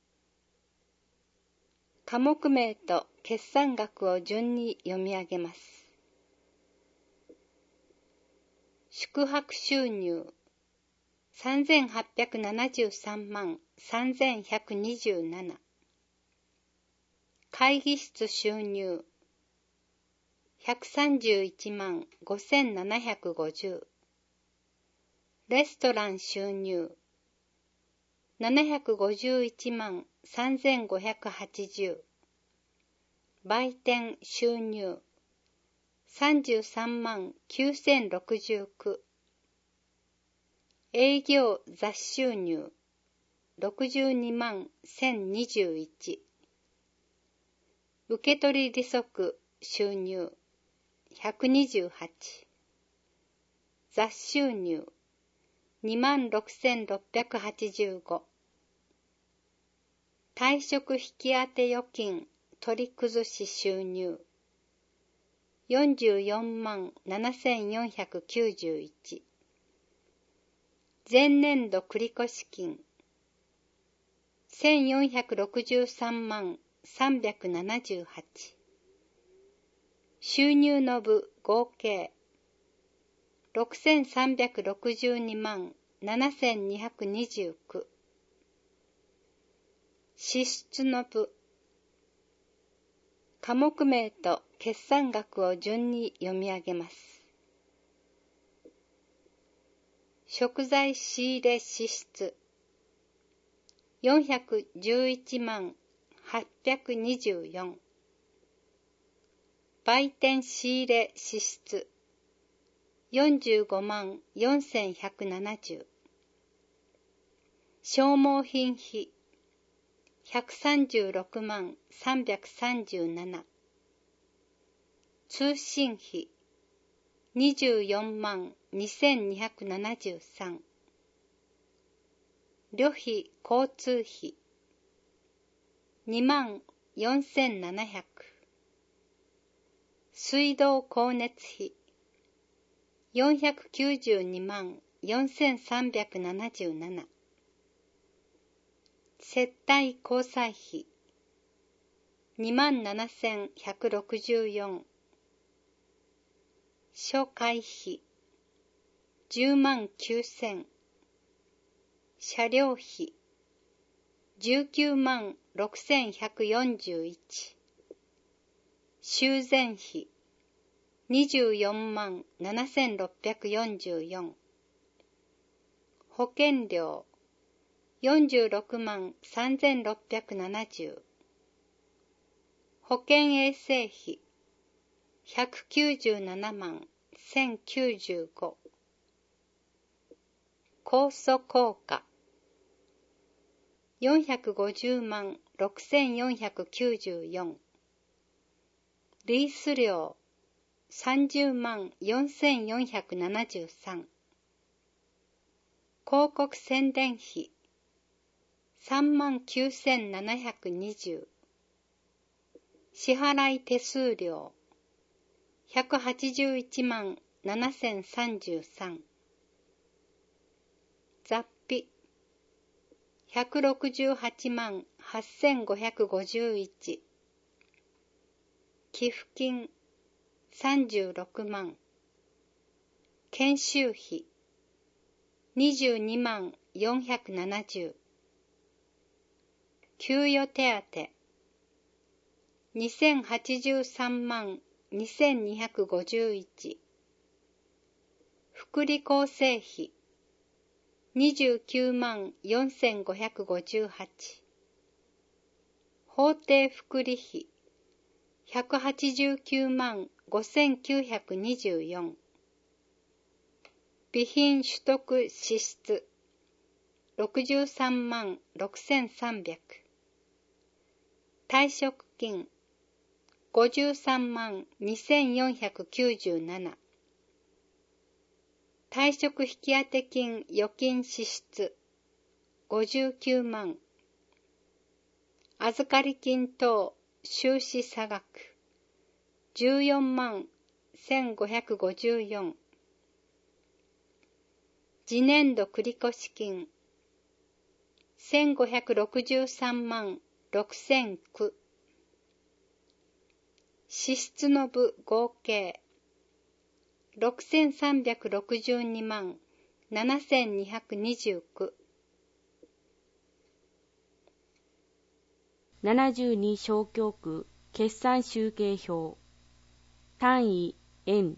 科目名と決算額を順に読み上げます。宿泊収入3873万 3127。会議室収入131万5750。レストラン収入751万3580。売店収入33万9069。営業雑収入62万1021。受取利息収入128。雑収入26,685。退職引き当て預金取り崩し収入44万7491。前年度繰越金1463万378。収入の部合計6362万7229。支出の部科目名と決算額を順に読み上げます。食材仕入れ支出411万824。売店仕入れ支出45万4170。消耗品費136万337。通信費24万2273。旅費交通費2万4700。水道光熱費492万4377。接待交際費2万7164。諸会費10万9000。車両費19万6141。修繕費24万7644。保険料46万3670。保険衛生費197万1095。控訴効果450万6494。リース料30万4473。広告宣伝費3万9720。支払い手数料181万7033。雑費168万8551。寄付金36万。研修費22万470。給与手当2083万2251。福利厚生費29万4558。法定福利費189万5924。備品取得支出63万6300。退職金53万2497。退職引当金預金支出59万。預かり金等収支差額14万1554。次年度繰越金1563万6009。支出の部合計6362万7229。 72小教区決算集計表単位円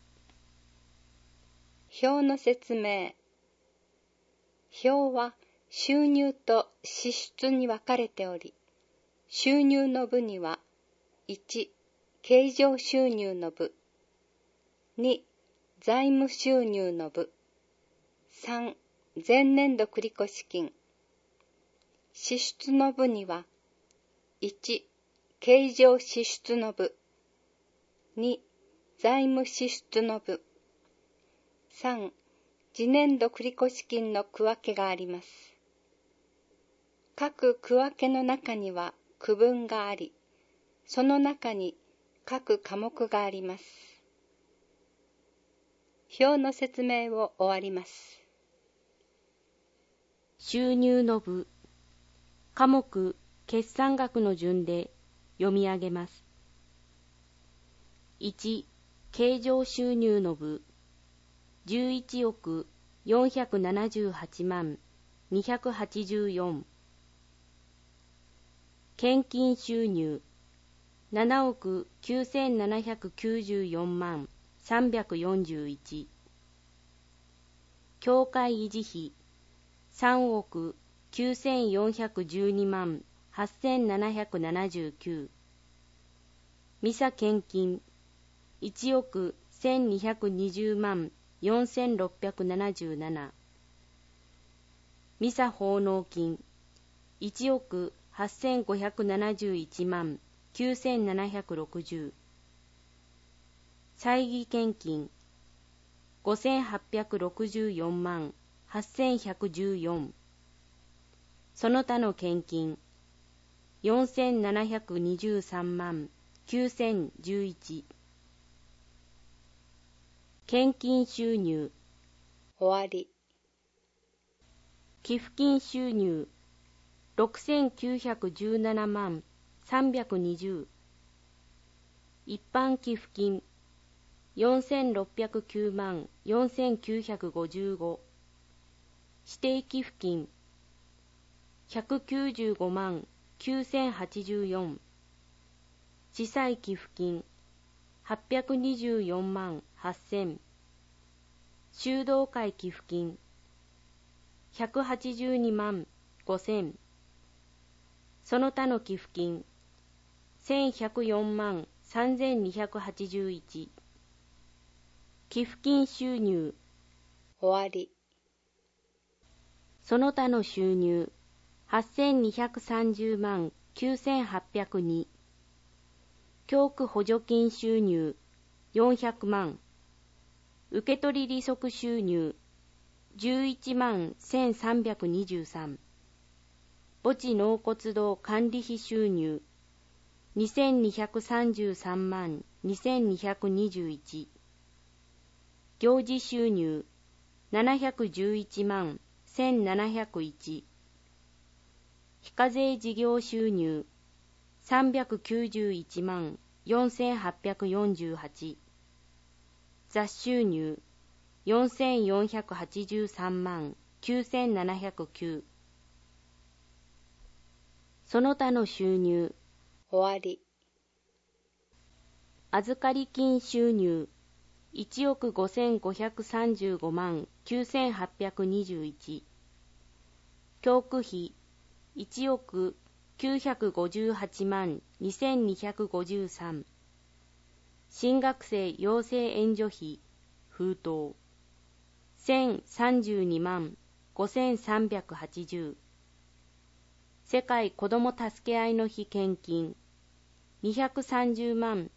表の説明。表は収入と支出に分かれており、収入の部には1、経常収入の部、2、財務収入の部、3、前年度繰越金。支出の部には1、経常支出の部、2、財務支出の部、3、次年度繰越金の区分けがあります。各区分けの中には区分があり、その中に各科目があります。表の説明を終わります。 収入の部、科目、決算額の順で読み上げます。1、経常収入の部、11億478万284。献金収入、7億9794万341。教会維持費、3億9412万8779。ミサ献金、1億1220万4677。ミサ奉納金、1億8571万9760。祭儀献金、5864万8114。その他の献金、4723万9011。献金収入、 終わり。 寄付金収入、6917万320。一般寄付金、4609万4955。指定寄付金、195万9084。司祭寄付金、824万8000。修道会寄付金、182万5000。その他の寄付金、1104万3281。寄付金収入、 終わり。 その他の収入、8230万9802。教区補助金収入、400万。受取利息収入、11万1323。墓地納骨堂管理費収入、2233万2221。行事収入、711万1701。非課税事業収入、391万4848。雑収入、4483万9709。その他の収入、 終わり。 預かり金収入、1億5535万9821。教区費、1億958万2253。新学生養成援助費、封筒、1032万5380。世界子ども助け合いの日献金、230万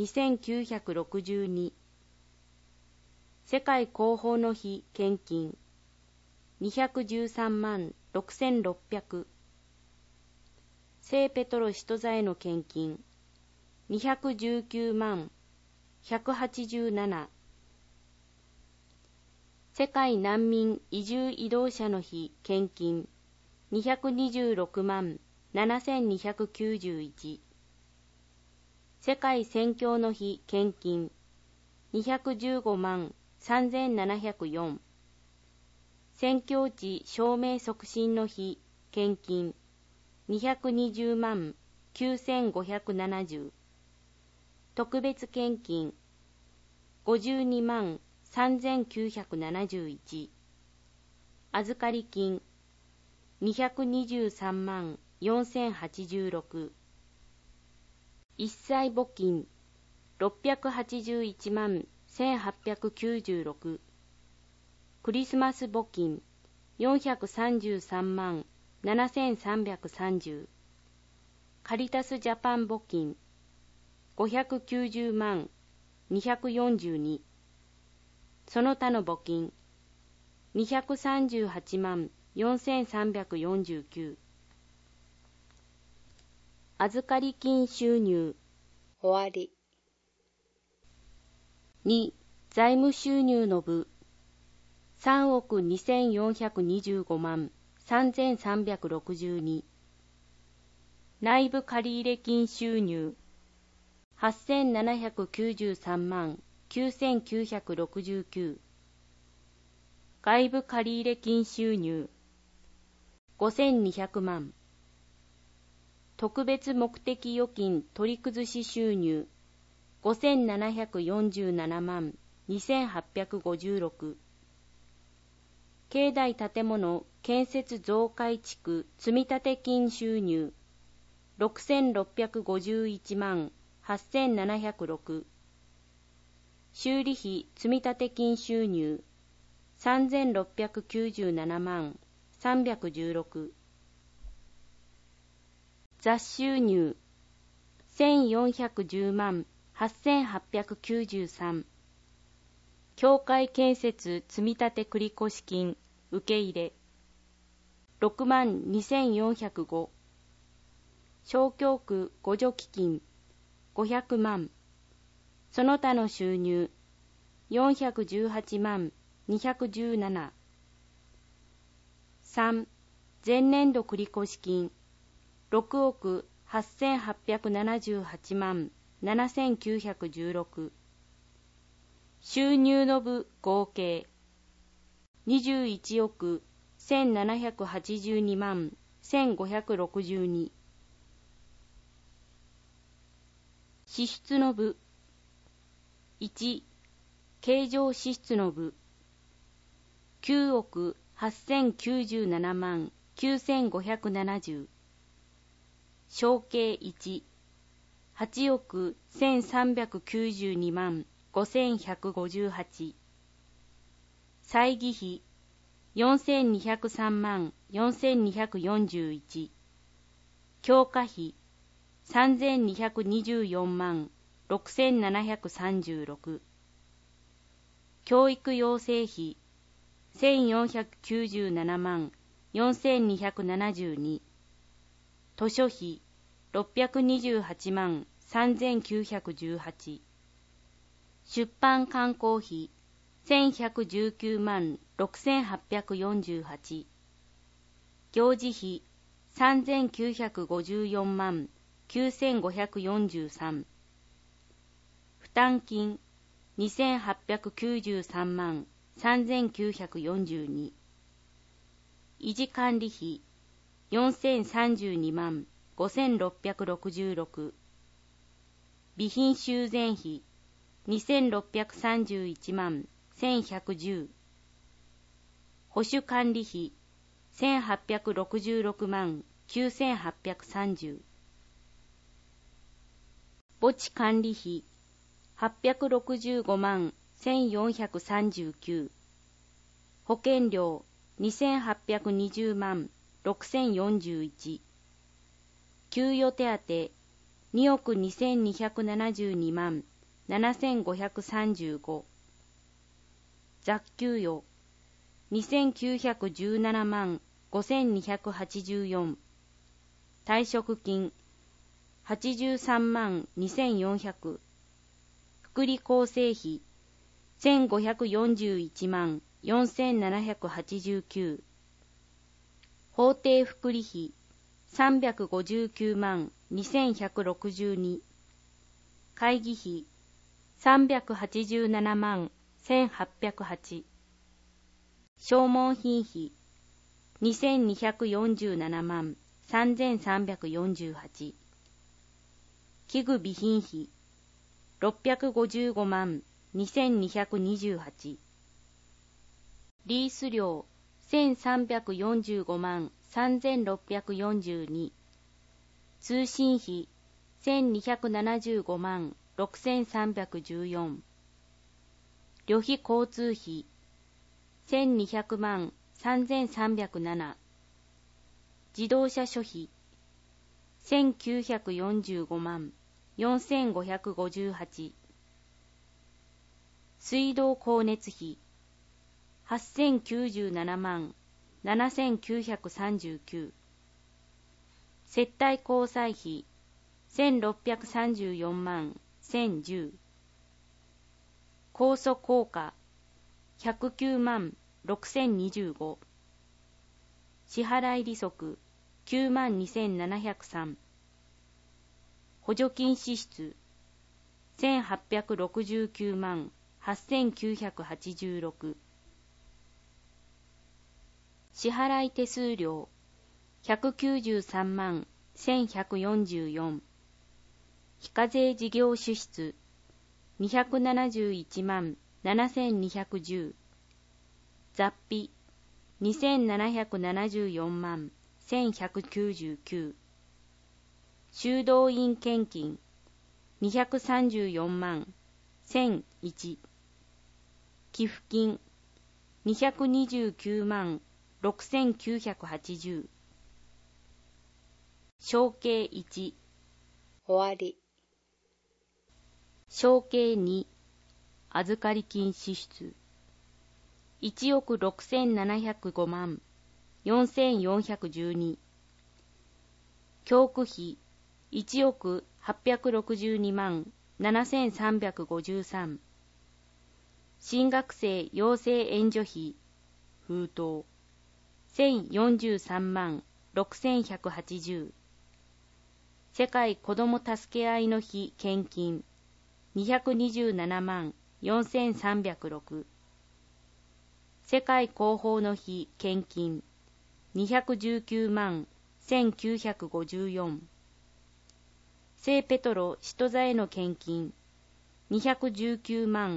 2962。世界広報の日献金、213万6600。聖ペトロ使徒座への献金、219万187。世界難民移住移動者の日献金、226万7291。世界宣教の日献金、215万3704。宣教地証明促進の日献金、 220万9570。特別献金52万3971。預かり金223万4086。一切募金681万1896。クリスマス募金433万7330。カリタスジャパン募金590万242。その他の募金238万4349。預かり金収入終わり。 2、財務収入の部3億2425万3362。内部借入金収入8793万9969。外部借入金収入5200万。特別目的預金取り崩し収入5747万2856。境内建物建設増改築積立金収入6651万8706。修理費積立金収入3697万316。雑収入1410万8893。教会建設積立繰越金受け入れ6万2405。小教区互助基金500万。その他の収入418万217。3、前年度繰越金6億8878万7916。収入の部合計21億1782万1562。支出の部1、経常支出の部9億8097万9570。承継1、8億1392万5158。歳議費4203万4241。教化費3224万6736。教育養成費1497万4272。図書費628万3918。出版刊行費1119万6848。行事費3954万9543。負担金2893万3942。維持管理費4032万5666。備品修繕費2631万1110。保守管理費1866万9830。墓地管理費865万1439。保険料2820万6041。給与手当2億2272万7535。雑給与2917万5284。退職金83万2400。福利厚生費1541万4789。法定福利費359万2162。会議費387万1808。消耗品費2247万 3348。器具備品費655万2228。リース料1345万3642。通信費1275万6314。旅費交通費1200万3307。自動車諸費1945万4558。水道光熱費8097万7939。接待交際費1634万1010。控訴効果109万6025。支払利息9万2703。補助金支出1869万8986。支払手数料193万1144。非課税事業支出271万7210。雑費2774万1199。修道院献金234万1001。寄付金229万6980。承継1。 終わり。 承継2。預かり金支出1億6705万4412。教区費1億862万7353。新学生養成援助費封筒1043万6180。世界子ども助け合いの日献金227万4306。世界広報の日献金219万1954。聖ペトロ使徒座への献金219万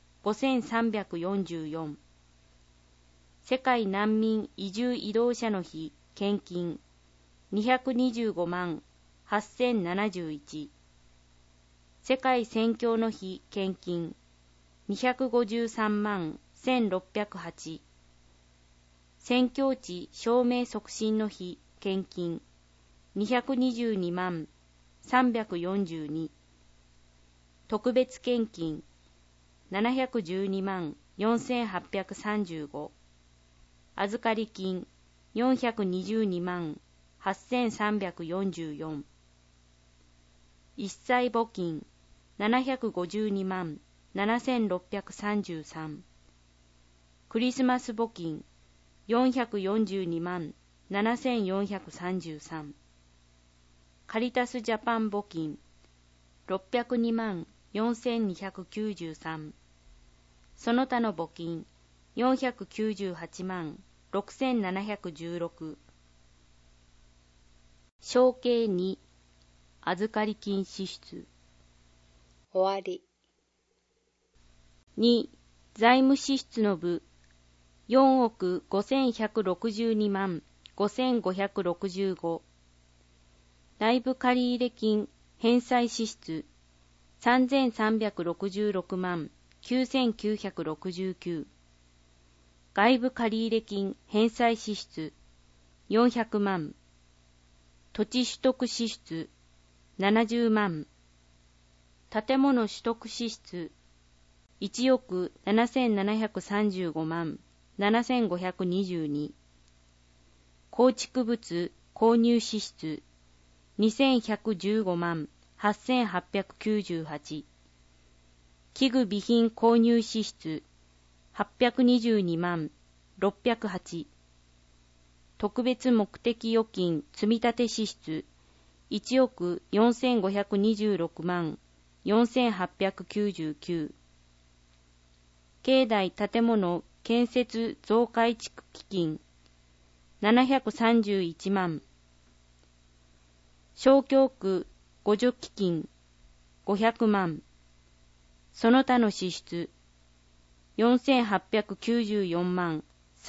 5344。世界難民移住移動者の日献金225万8071。世界宣教の日献金253万1608。宣教地証明促進の日献金222万342。特別献金712万4835。預かり金422万8344。一切募金752万7633。クリスマス募金442万7433。カリタスジャパン募金602万4293。その他の募金498万6716。承継2。預かり金支出終わり。 2. 財務支出の部4億5162万5565。内部借入金返済支出3366万9969。外部借入金返済支出400万。土地取得支出70万。建物取得支出1億7735万7522。構築物購入支出2115万8898。器具備品購入支出822万608。特別目的預金積立支出1億4526万4899。境内建物建設増改築基金731万。 小教区互助基金500万、その他の支出4894万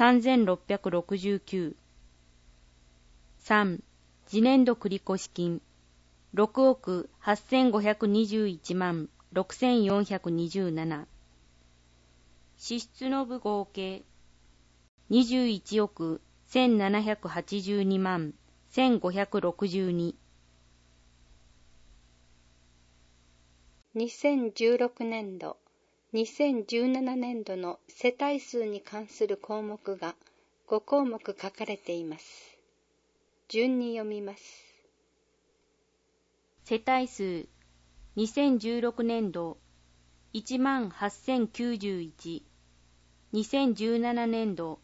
3669。3. 次年度繰越金6億8521万6427。支出の部合計21億1782万1562。 2016年度、2017年度の世帯数に関する項目が5項目書かれています。順に読みます。 世帯数2016年度18,091、2017年度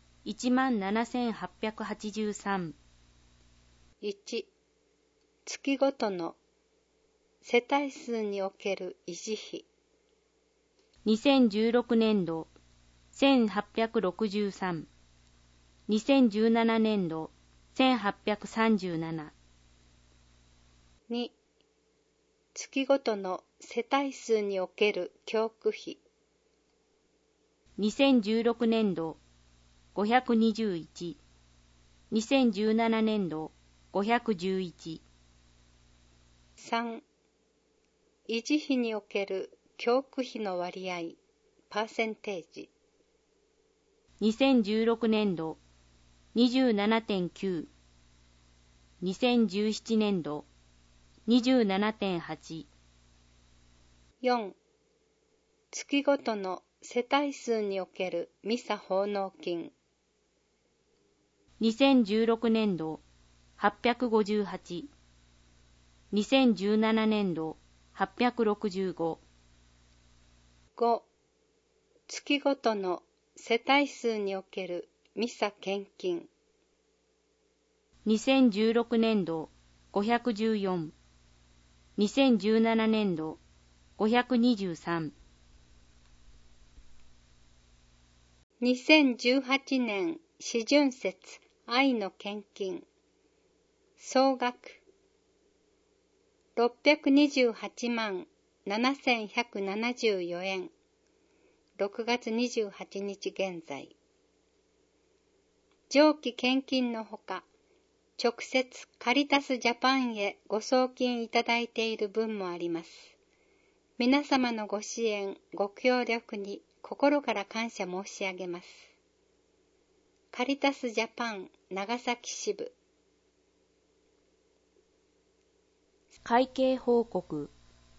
17,883。 1、月ごとの世帯数における維持費。 2016年度1863、2017年度1837。 2、月ごとの世帯数における教区費。 2016年度521、2017年度511。 3、維持費における教区費の割合、パーセンテージ。 2016年度 27.9、2017年度 27.8。 4、月ごとの世帯数におけるミサ奉納金。 2016年度858、2017年度865。 5、月ごとの世帯数におけるミサ献金。 2016年度514、2017年度523。 2018年四旬節愛の献金。総額628万7174円。6月28日現在。上記献金のほか、直接カリタスジャパンへご送金いただいている分もあります。皆様のご支援、ご協力に心から感謝申し上げます。カリタスジャパン長崎支部。 会計報告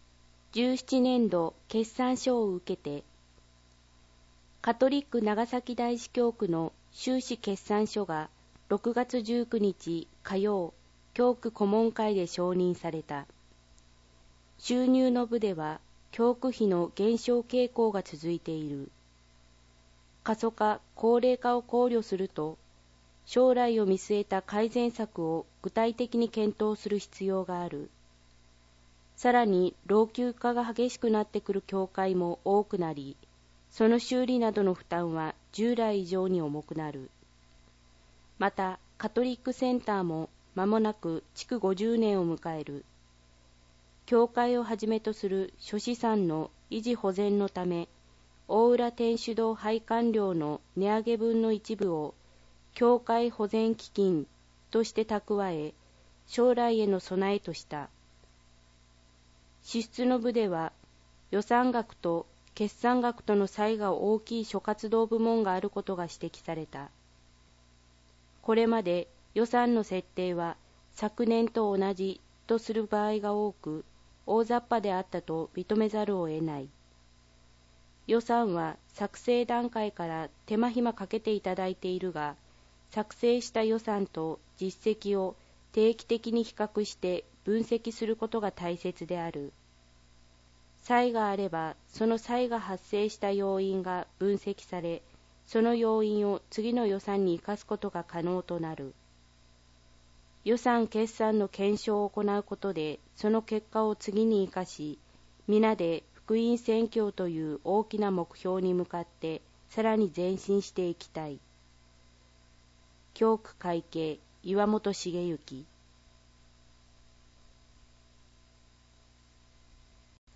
17年度決算書を受けて、カトリック長崎大司教区の収支決算書が6月19日火曜、教区顧問会で承認された。収入の部では、教区費の減少傾向が続いている。過疎化・高齢化を考慮すると、将来を見据えた改善策を具体的に検討する必要がある。さらに老朽化が激しくなってくる教会も多くなり、その修理などの負担は従来以上に重くなる。また、カトリックセンターも間もなく築50年を迎える。教会をはじめとする諸資産の維持保全のため、大浦天主堂拝観料の値上げ分の一部を教会保全基金として蓄え、将来への備えとした。支出の部では、予算額と決算額との差異が大きい諸活動部門があることが指摘された。これまで予算の設定は昨年と同じとする場合が多く、大雑把であったと認めざるを得ない。予算は作成段階から手間暇かけていただいているが、作成した予算と実績を定期的に比較して分析することが大切である。差異があれば、その差異が発生した要因が分析され、その要因を次の予算に生かすことが可能となる。予算決算の検証を行うことで、その結果を次に生かし、皆で福音宣教という大きな目標に向かってさらに前進していきたい。教区会計岩本茂之。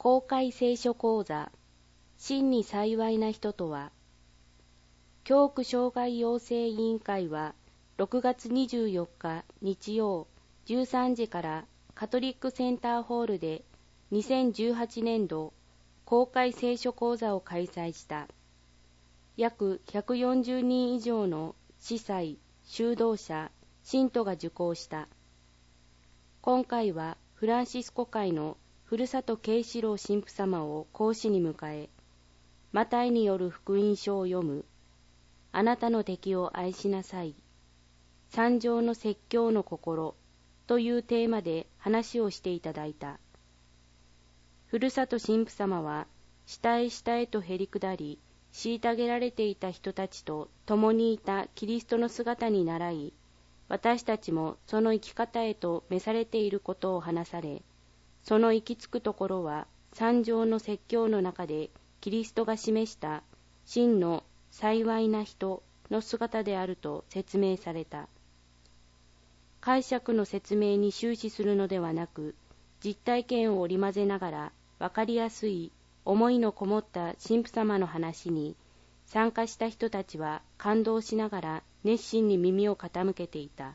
公開聖書講座、真に幸いな人とは。教区障害養成委員会は、6月24日日曜13時からカトリックセンターホールで2018年度公開聖書講座を開催した。約140人以上の司祭、修道者、信徒が受講した。今回はフランシスコ会の古里慶四郎神父様を講師に迎え、マタイによる福音書を読む、あなたの敵を愛しなさい、三条の説教の心というテーマで話をしていただいた。古里神父様は下へ下へとへり下り、虐げられていた人たちと共にいたキリストの姿に倣い、私たちもその生き方へと召されていることを話され、その行き着くところは三条の説教の中でキリストが示した真の幸いな人の姿であると説明された。解釈の説明に終始するのではなく、実体験を織り交ぜながら分かりやすい思いのこもった神父様の話に、参加した人たちは感動しながら熱心に耳を傾けていた。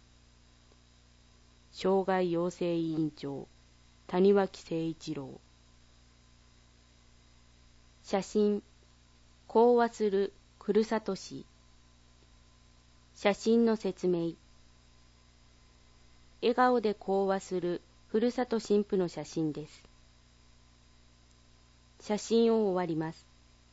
障害養成委員長、谷脇誠一郎。写真、講話する古里市。写真の説明。笑顔で講話する古里神父の写真です。写真を終わります。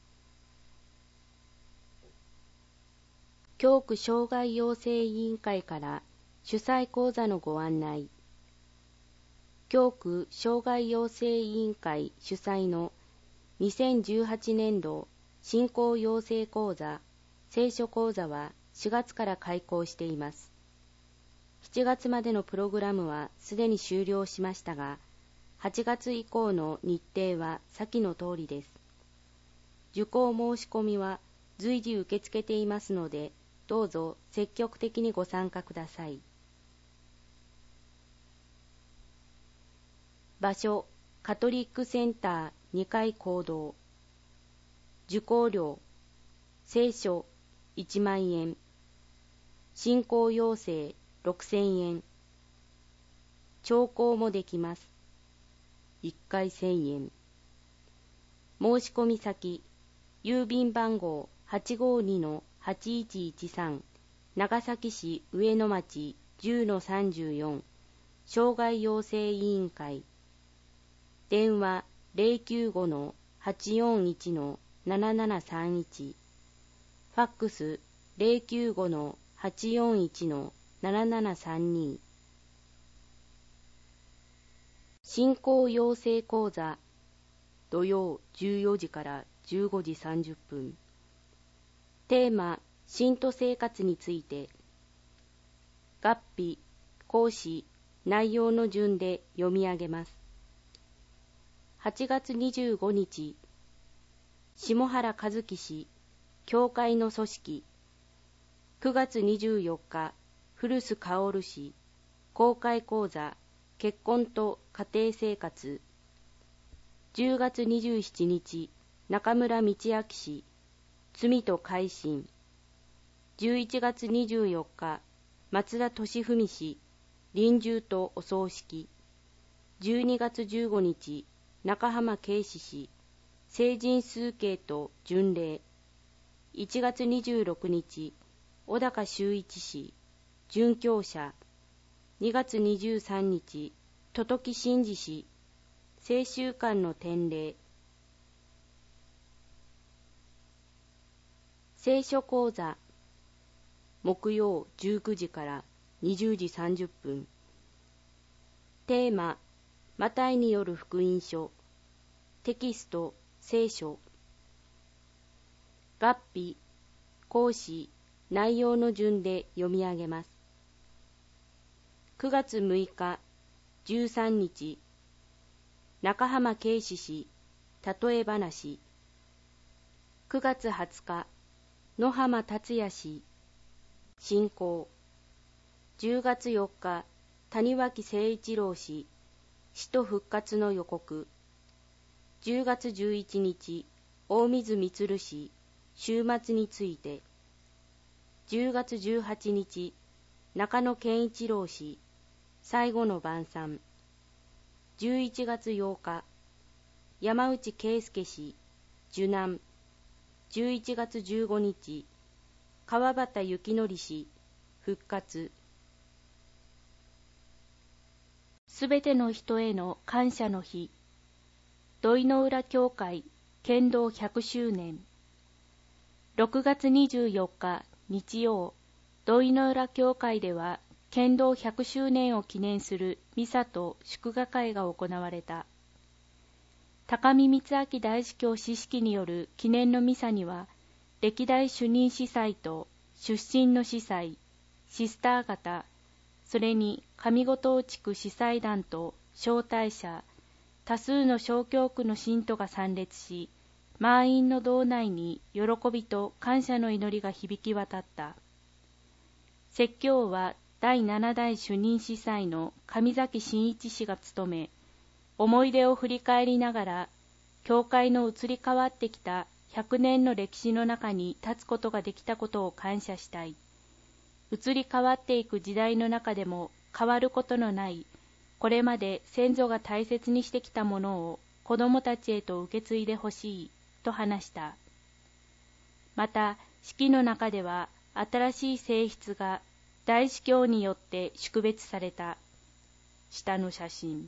教区障害養成委員会から主催講座のご案内。教区障害養成委員会主催の2018年度信仰養成講座、聖書講座は4月から開講しています。7月までのプログラムはすでに終了しましたが、8月以降の日程は先の通りです。受講申し込みは随時受け付けていますので、どうぞ積極的にご参加ください。場所、カトリックセンター2階講堂。受講料、聖書1万円。信仰養成6000円。聴講もできます。1回1000円。申し込み先、郵便番号 852-8113 長崎市上野町 10-34 障害養成委員会。電話 095-841-7731 ファックス 095-841-7732。信仰養成講座、土曜14時から15時30分。テーマ、信徒生活について。合否、講師、内容の順で読み上げます。8月25日、下原和樹氏、教会の組織。9月24日、古巣薫氏、公開講座、結婚と家庭生活。10月27日、中村道明氏、罪と改心。11月24日、松田俊文氏、臨終とお葬式。12月15日、中浜圭司氏、聖人崇敬と巡礼。1月26日、小高修一氏、殉教者。2月23日、戸時真嗣氏、聖習慣の典礼。聖書講座、木曜19時から20時30分。テーマ、マタイによる福音書。テキスト、聖書。合否、講師、内容の順で読み上げます。9月6日、13日、中浜圭司氏、例え話。9月20日、野浜達也氏、信仰。10月4日、谷脇誠一郎氏、死と復活の予告。 10月11日、大水満氏、終末について。10月18日、中野健一郎氏、最後の晩餐。11月8日、山内圭介氏、受難。11月15日、川端幸則氏、復活。すべての人への感謝の日。土井の浦教会剣道100周年。6月24日日曜、土井の浦教会では剣道100周年を記念するミサと祝賀会が行われた。高見光明大司教司式による記念のミサには、歴代主任司祭と出身の司祭、シスター方、それに上五島地区司祭団と招待者、多数の小教区の信徒が参列し、満員の堂内に喜びと感謝の祈りが響き渡った。説教は第7代主任司祭の上崎真一氏が務め、思い出を振り返りながら、教会の移り変わってきた100年の歴史の中に立つことができたことを感謝したい。移り変わっていく時代の中でも変わることのない、これまで先祖が大切にしてきたものを子供たちへと受け継いでほしいと話した。また、式の中では新しい性質が大司教によって祝別された。下の写真。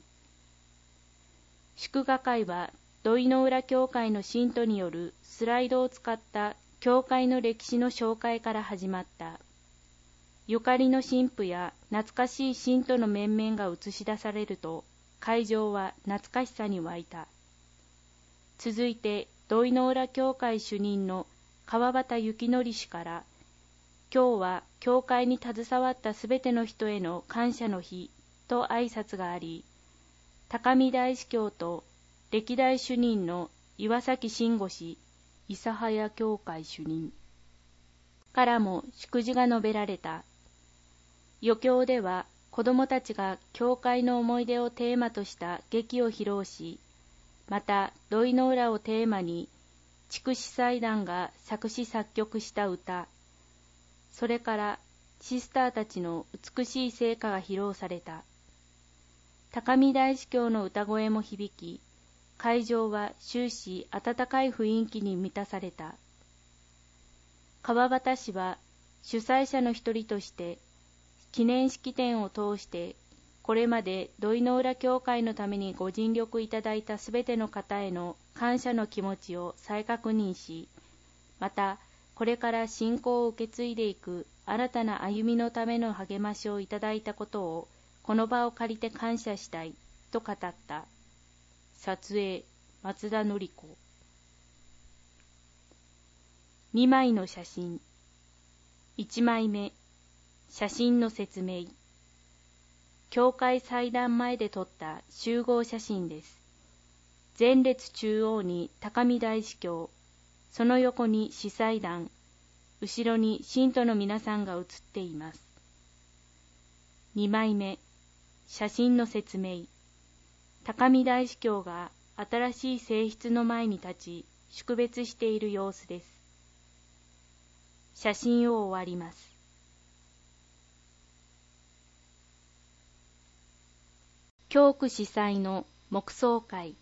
祝賀会は土井の浦教会の信徒によるスライドを使った教会の歴史の紹介から始まった。ゆかりの神父や懐かしい信徒の面々が映し出されると、会場は懐かしさに湧いた。続いて、土井の浦教会主任の川端幸則氏から、今日は教会に携わったすべての人への感謝の日と挨拶があり、高見大司教と歴代主任の岩崎慎吾氏、諫早教会主任からも祝辞が述べられた。余興では子供たちが教会の思い出をテーマとした劇を披露し、また土井の浦をテーマに地区司祭団が作詞作曲した歌、それからシスターたちの美しい聖歌が披露された。高見大司教の歌声も響き、会場は終始温かい雰囲気に満たされた。川端氏は主催者の一人として記念式典を通してこれまで土井の浦教会のためにご尽力いただいたすべての方への感謝の気持ちを再確認し、またこれから信仰を受け継いでいく新たな歩みのための励ましをいただいたことをこの場を借りて感謝したいと語った。撮影、松田典子。2枚の写真。1枚目、写真の説明。教会祭壇前で撮った集合写真です。前列中央に高見大司教、その横に司祭団、後ろに信徒の皆さんが写っています。2枚目、写真の説明。高見大司教が新しい聖室の前に立ち、祝別している様子です。写真を終わります。教区司祭の黙想会。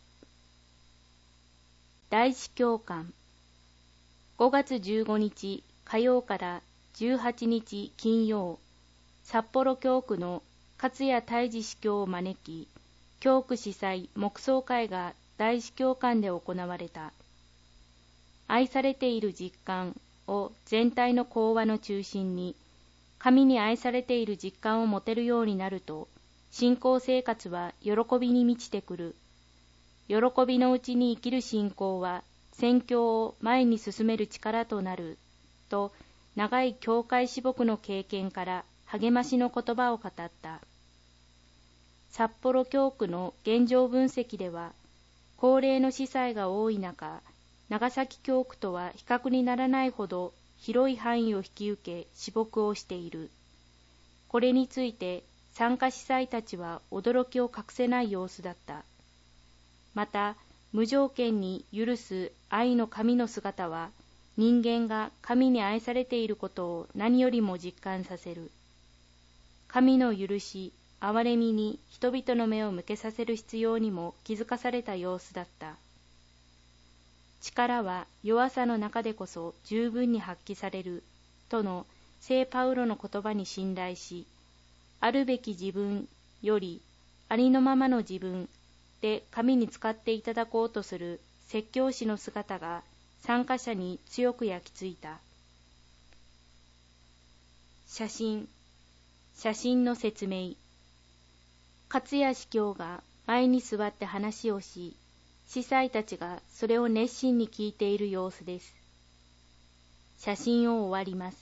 大司教官。5月15日火曜から18日金曜、札幌教区の勝谷泰治司教を招き、教区司祭黙想会が大司教官で行われた。愛されている実感を全体の講話の中心に、神に愛されている実感を持てるようになると、信仰生活は喜びに満ちてくる。喜びのうちに生きる信仰は宣教を前に進める力となると、長い教会士牧の経験から励ましの言葉を語った。札幌教区の現状分析では、高齢の司祭が多い中、長崎教区とは比較にならないほど広い範囲を引き受け士牧をしている。これについて参加司祭たちは驚きを隠せない様子だった。また、 無条件に許す愛の神の姿は、人間が神に愛されていることを何よりも実感させる。神の許し、憐れみに人々の目を向けさせる必要にも気づかされた様子だった。力は弱さの中でこそ十分に発揮されるとの聖パウロの言葉に信頼し、あるべき自分よりありのままの自分で神に使っていただこうとする説教師の姿が参加者に強く焼き付いた。写真の説明。勝谷司教が前に座って話をし、司祭たちがそれを熱心に聞いている様子です。写真を終わります。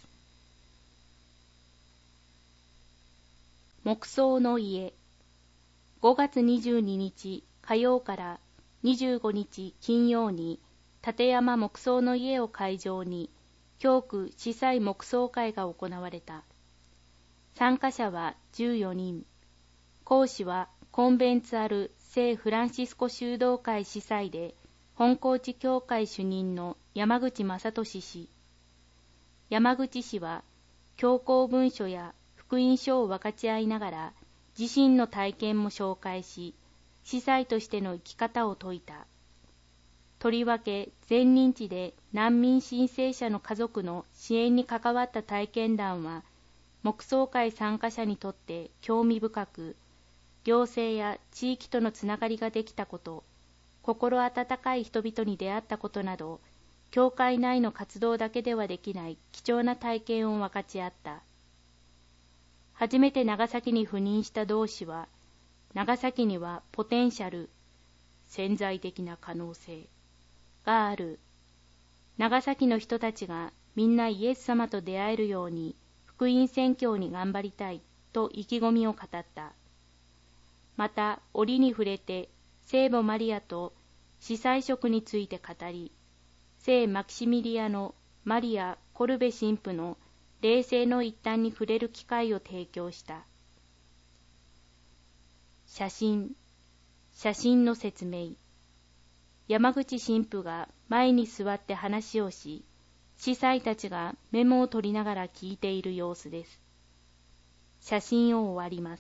木葬の家。5月22日火曜から25日金曜に立山木葬の家を会場に教区司祭木葬会が行われた。参加者は14人。講師はコンベンツアル聖フランシスコ修道会司祭で本高地教会主任の山口正俊氏。山口氏は教皇文書や福音書を分かち合いながら自身の体験も紹介し、司祭としての生き方を説いた。とりわけ前任地で難民申請者の家族の支援に関わった体験談は木葬会参加者にとって興味深く、行政や地域とのつながりができたこと、心温かい人々に出会ったことなど、教会内の活動だけではできない貴重な体験を分かち合った。初めて長崎に赴任した同志は、長崎にはポテンシャル、潜在的な可能性がある。長崎の人たちがみんなイエス様と出会えるように、福音宣教に頑張りたいと意気込みを語った。また折に触れて聖母マリアと司祭職について語り、聖マキシミリアのマリア・コルベ神父の霊性の一端に触れる機会を提供した。写真の説明。山口神父が前に座って話をし、司祭たちがメモを取りながら聞いている様子です。写真を終わります。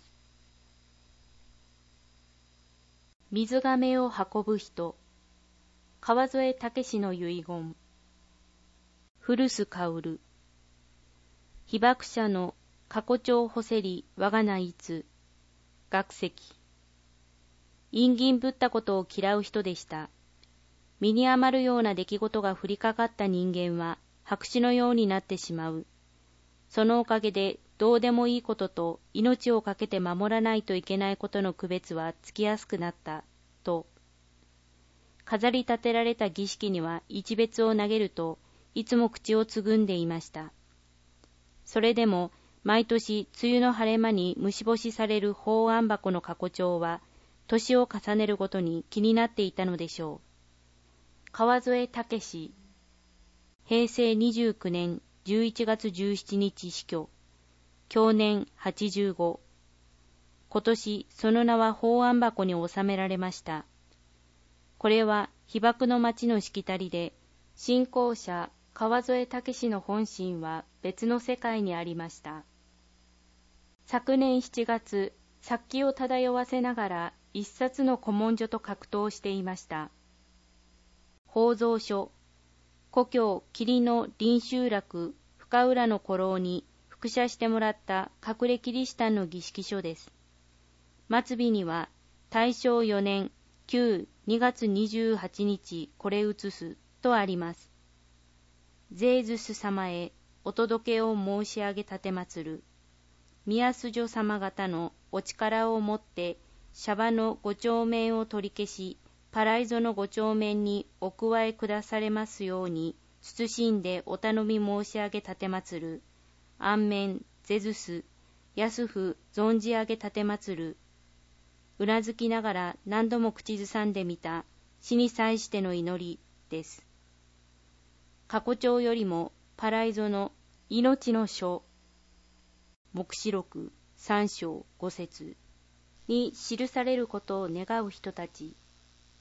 水亀を運ぶ人。川添武の遺言。古巣薫。被爆者の過去帳ホセリ我がないつ。学籍。陰銀ぶったことを嫌う人でした。身に余るような出来事が降りかかった人間は白紙のようになってしまう。そのおかげでどうでもいいことと命をかけて守らないといけないことの区別はつきやすくなったと。飾り立てられた儀式には一別を投げるといつも口をつぐんでいました。それでも毎年梅雨の晴れ間に虫干しされる法案箱の過去帳は年を重ねるごとに気になっていたのでしょう。川添武、平成29年11月17日死去。享年85。今年その名は法案箱に収められました。これは被爆の町のしきたりで、信仰者川添武の本心は別の世界にありました。昨年7月、殺気を漂わせながら一冊の古文書と格闘していました。宝蔵書、故郷霧の林集落深浦の古老に複写してもらった隠れキリシタンの儀式書です。末尾には大正4年旧2月28日これ写すとあります。ゼーズス様へお届けを申し上げ立てまつる。宮洲女様方のお力をもってシャバのご帳面を取り消し、パライゾのご帳面にお加えくだされますように、謹んでお頼み申し上げ立てまつる。アンメン、ゼズス、安府存じ上げ立てまつる。うなずきながら何度も口ずさんでみた死に際しての祈りです。過去帳よりもパライゾの命の書、黙示録3章5節に記されることを願う人たち。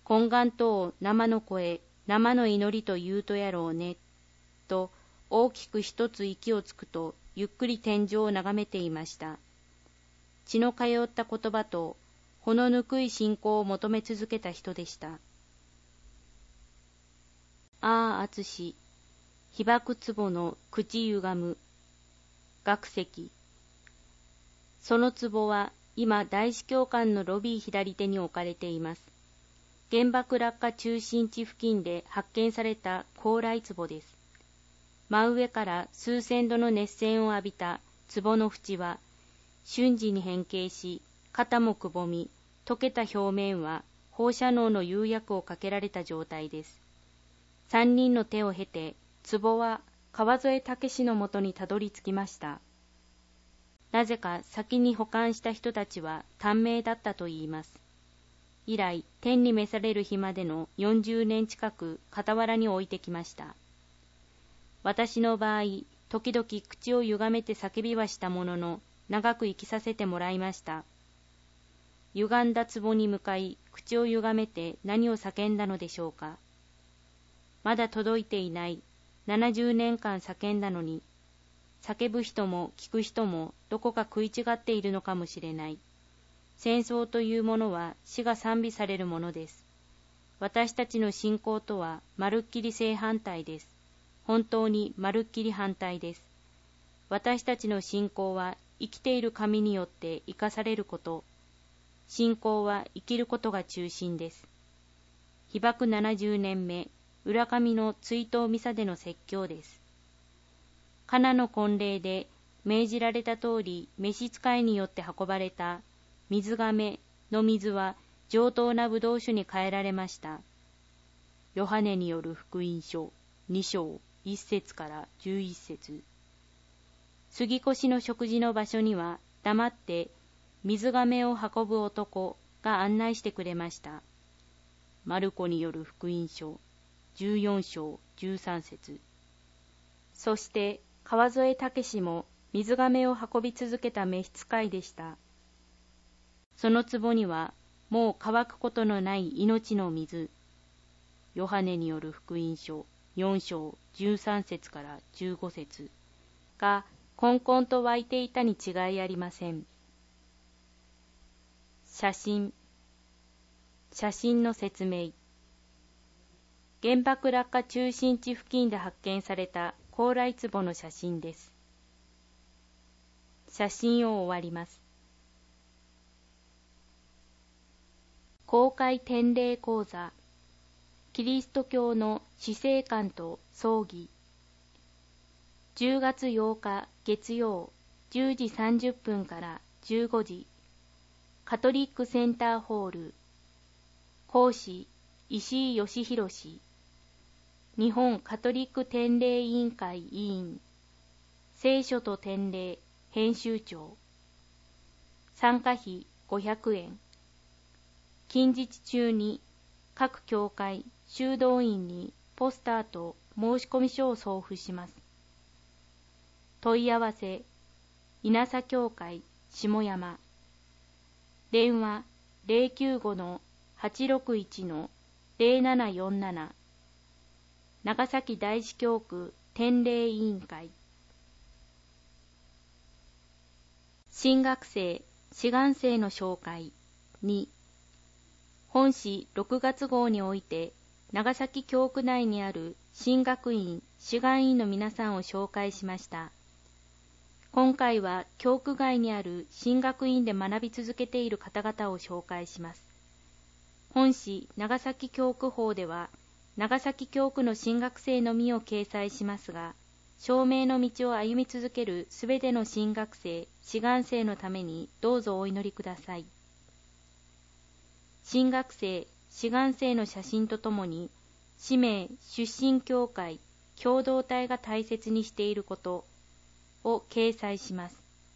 懇願とを生の声、生の祈りと言うとやろうね、と大きく一つ息をつくと、ゆっくり天井を眺めていました。血の通った言葉と、ほのぬくい信仰を求め続けた人でした。ああ、あつし、被爆壺の口ゆがむ。学石。その壺は今大司教館のロビー左手に置かれています。原爆落下中心地付近で発見された高麗壺です。真上から数千度の熱線を浴びた壺の縁は瞬時に変形し、肩もくぼみ、溶けた表面は放射能の釉薬をかけられた状態です。3人の手を経て、壺は川添武史のもとにたどり着きました。なぜか先に保管した人たちは短命だったといいます。以来、天に召される日までの40年近く傍らに置いてきました。私の場合、時々口を歪めて叫びはしたものの、長く生きさせてもらいました。歪んだ壺に向かい、口を歪めて何を叫んだのでしょうか。まだ届いていない70年間叫んだのに、叫ぶ人も聞く人もどこか食い違っているのかもしれない。戦争というものは死が賛美されるものです。私たちの信仰とはまるっきり正反対です。本当にまるっきり反対です。私たちの信仰は生きている神によって生かされること。信仰は生きることが中心です。被爆70年目、浦上の追悼ミサでの説教です。カナの婚礼で命じられた通り召使いによって運ばれた水亀の水は上等なブドウ酒に変えられました。ヨハネによる福音書2章1節から11節。杉越の食事の場所には黙って水亀を運ぶ男が案内してくれました。マルコによる福音書14章13節。そして川添武史も水亀を運び続けた召使いでした。その壺にはもう乾くことのない命の水。ヨハネによる福音書4章13節から15節がこんこんと湧いていたに違いありません。写真の説明。原爆落下中心地付近で発見された高麗壺の写真です。写真を終わります。公開典礼講座、キリスト教の死生観と葬儀。10月8日月曜10時30分から15時、カトリックセンターホール。講師、石井義弘氏。日本カトリック典礼委員会委員。聖書と典礼編集長。参加費500円。近日中に各教会修道院にポスターと申込書を送付します。問い合わせ、稲佐教会下山。電話095-861-0747。長崎大司教区典礼委員会。新学生、志願生の紹介2。本誌6月号において、長崎教区内にある神学院、志願員の皆さんを紹介しました。今回は教区外にある神学院で学び続けている方々を紹介します。本誌長崎教区法では、長崎教区の神学生のみを掲載しますが、証明の道を歩み続けるすべての神学生、志願生のためにどうぞお祈りください。神学生、志願生の写真とともに、使命、出身教会、共同体が大切にしていることを掲載します。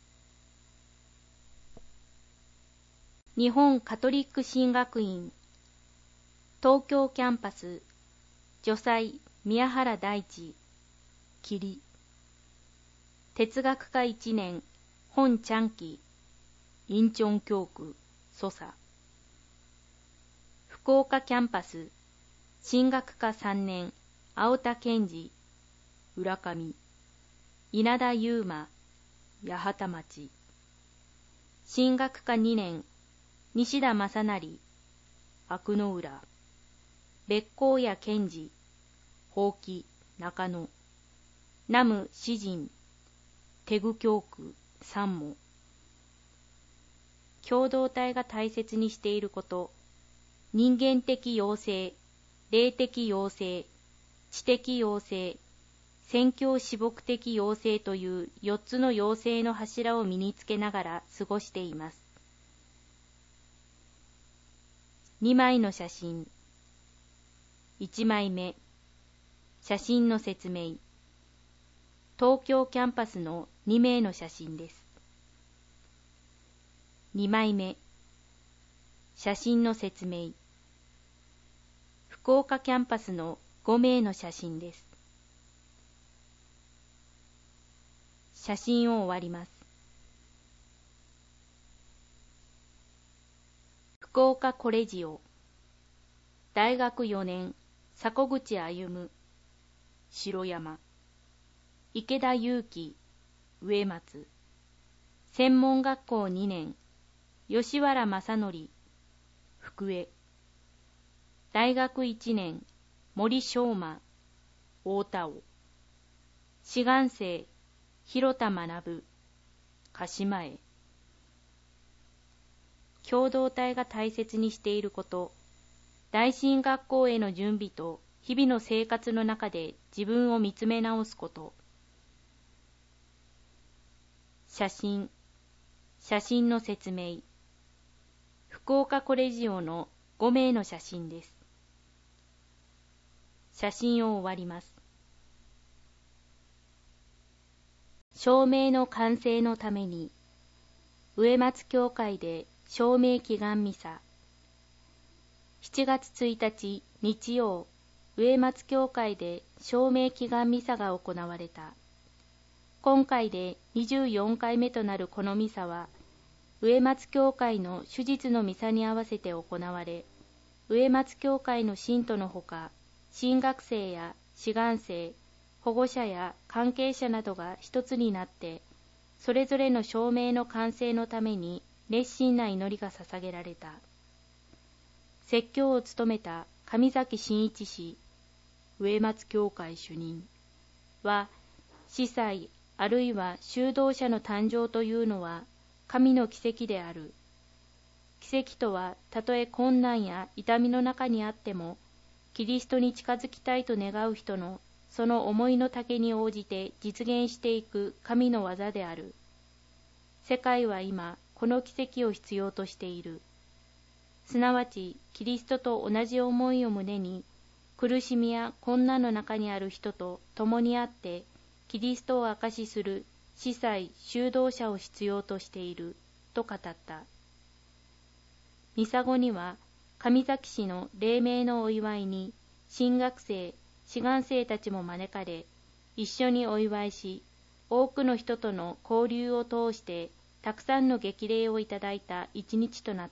日本カトリック神学院、東京キャンパス、助祭宮原大地、霧。哲学科1年、本チャンキ、インチョン教区、蘇佐。 福岡キャンパス、進学科3年、青田健二、浦上、稲田悠馬、八幡町。進学科2年、西田正成、阿久野浦、別光谷健二、宝木、中野、南無詩人、手具教区、三門。共同体が大切にしていること、人間的要請、霊的要請、知的要請、宣教私牧的要請という4つの要請の柱を身につけながら過ごしています。2枚の写真。1枚目、写真の説明。東京キャンパスの2名の写真です。2枚目、写真の説明。福岡キャンパスの5名の写真です。写真を終わります。福岡コレジオ、大学4年、迫口歩、城山、池田祐樹、植松、専門学校2年、吉原正則、福江、大学1年、森昌馬、大田尾、志願生、広田学、鹿島へ。共同体が大切にしていること、大進学校への準備と日々の生活の中で自分を見つめ直すこと。写真、写真の説明。福岡コレジオの5名の写真です。写真を終わります。照明の完成のために、植松教会で照明祈願ミサ。7月1日日曜、植松教会で照明祈願ミサが行われた。今回で24回目となるこのミサは、植松教会の手術のミサに合わせて行われ、植松教会の信徒のほか、新学生や志願生、保護者や関係者などが一つになって、それぞれの照明の完成のために熱心な祈りが捧げられた。説教を務めた上崎真一氏、植松教会主任は、司祭あるいは修道者の誕生というのは神の奇跡である。奇跡とはたとえ困難や痛みの中にあっても、キリストに近づきたいと願う人のその思いの丈に応じて実現していく神の技である。世界は今この奇跡を必要としている。すなわちキリストと同じ思いを胸に、苦しみや困難の中にある人と共にあってキリストを証しする司祭修道者を必要としていると語った。ミサ後には上崎市の黎明のお祝いに新学生志願生たちも招かれ、一緒にお祝いし、多くの人との交流を通してたくさんの激励をいただいた一日となった。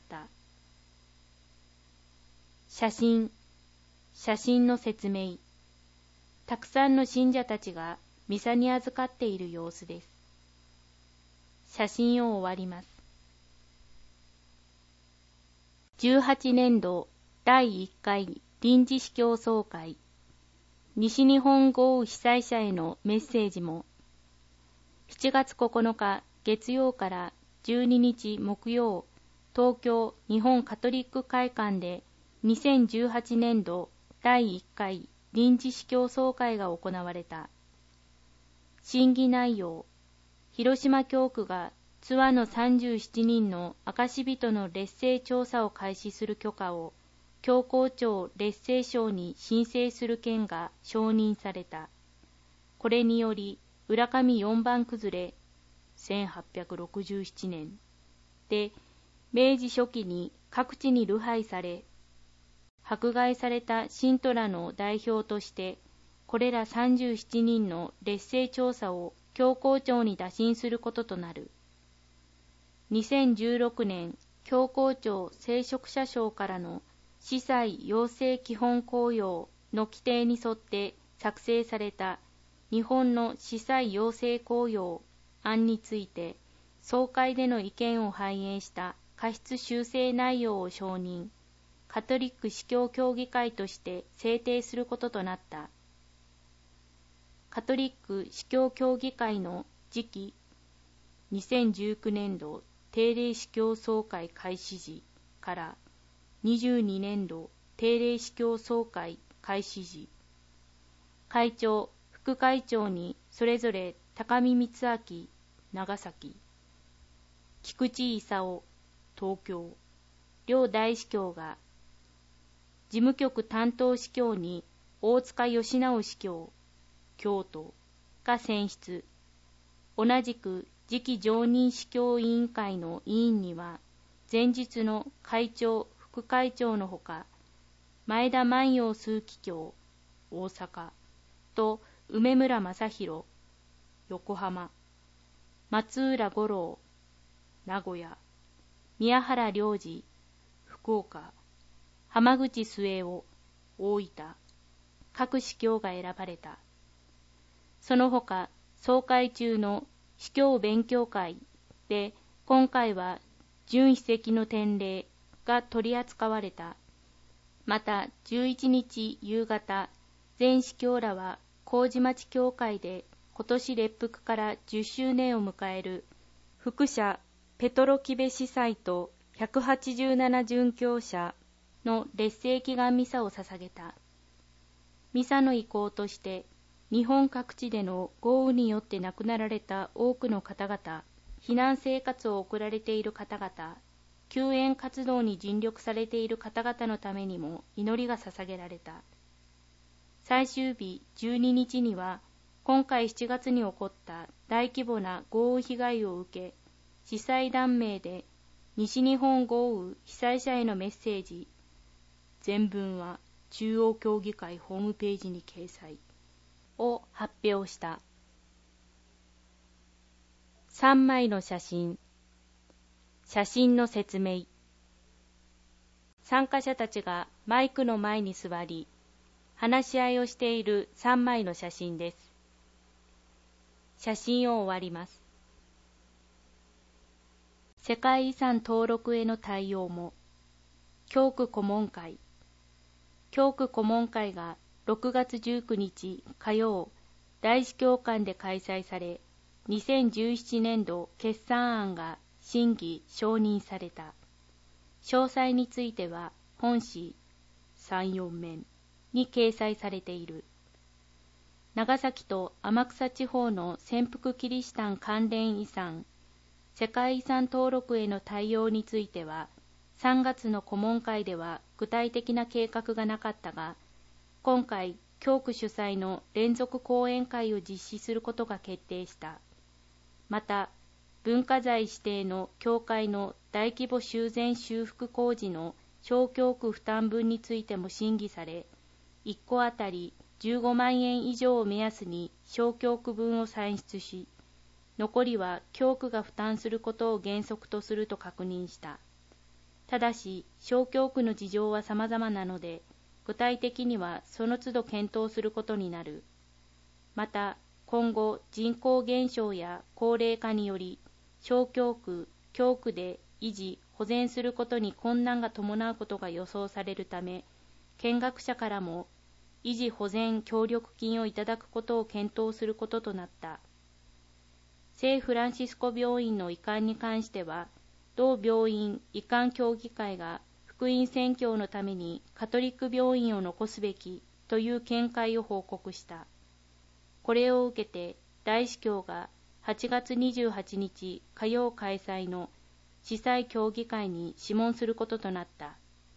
写真、写真の説明。たくさんの信者たちがミサに預かっている様子です。写真を終わります。18年度第1回臨時司教総会。西日本豪雨被災者へのメッセージも。7月9日月曜から12日木曜、東京日本カトリック会館で2018年度第1回臨時司教総会が行われた。審議内容、広島教区が津和の37人の証人の劣勢調査を開始する許可を教皇庁劣勢省に申請する件が承認された。これにより浦上4番崩れ1867年で明治初期に各地に流配され、迫害された信徒らの代表としてこれら37人の劣勢調査を教皇庁に打診することとなる。2016年教皇庁聖職者賞からの司祭養成基本綱要の規定に沿って作成された日本の司祭養成綱要案について、総会での意見を反映した過失修正内容を承認、カトリック司教協議会として制定することとなった。カトリック司教協議会の次期2019年度定例司教総会開始時から22年度定例司教総会開始時、会長、副会長にそれぞれ高見光明、長崎、菊池勲、東京、両大司教が、事務局担当司教に大塚義直司教、京都が選出。同じく次期常任司教委員会の委員には、前日の会長、副会長のほか、前田万葉枢機卿、大阪と梅村正弘、横浜、松浦五郎、名古屋、宮原良二、福岡、浜口末男、大分、各司教が選ばれた。その他、総会中の司教勉強会で、今回は準筆跡の典礼が取り扱われた。また、11日夕方、全司教らは麹町教会で今年列腹から10周年を迎える副社ペトロキベ司祭と187殉教者の列聖祈願ミサを捧げた。ミサの意向として、日本各地での豪雨によって亡くなられた多くの方々、避難生活を送られている方々、救援活動に尽力されている方々のためにも祈りが捧げられた。最終日12日には、今回7月に起こった大規模な豪雨被害を受け、司祭壇名で西日本豪雨被災者へのメッセージ、全文は中央協議会ホームページに掲載を発表した。3枚の写真。写真の説明。参加者たちがマイクの前に座り、話し合いをしている3枚の写真です。写真を終わります。世界遺産登録への対応も。教区顧問会。教区顧問会が6月19日火曜、大司教館で開催され、2017年度決算案が審議・承認された。詳細については本誌3、4面に掲載されている。長崎と天草地方の潜伏キリシタン関連遺産、世界遺産登録への対応については、3月の顧問会では具体的な計画がなかったが、今回、教区主催の連続講演会を実施することが決定した。また、文化財指定の教会の大規模修繕修復工事の小教区負担分についても審議され、1戸あたり15万円以上を目安に小教区分を算出し、残りは教区が負担することを原則とすると確認した。ただし、小教区の事情は様々なので、具体的にはその都度検討することになる。また、今後人口減少や高齢化により、小教区、教区で維持・保全することに困難が伴うことが予想されるため、見学者からも維持保全協力金をいただくことを検討することとなった。聖フランシスコ病院の移管に関しては、同病院移管協議会が福音宣教のためにカトリック病院を残すべきという見解を報告した。これを受けて大司教が8月28日火曜開催の司祭協議会に諮問することとなった。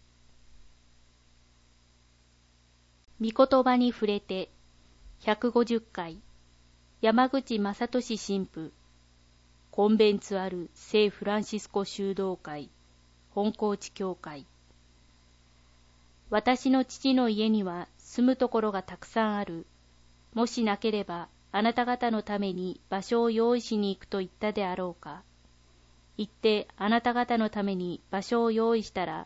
御言葉に触れて150回山口正俊神父コンベンツある聖フランシスコ修道会本高地教会。私の父の家には住むところがたくさんある。もしなければあなた方のために場所を用意しに行くと言ったであろうか。行ってあなた方のために場所を用意したら、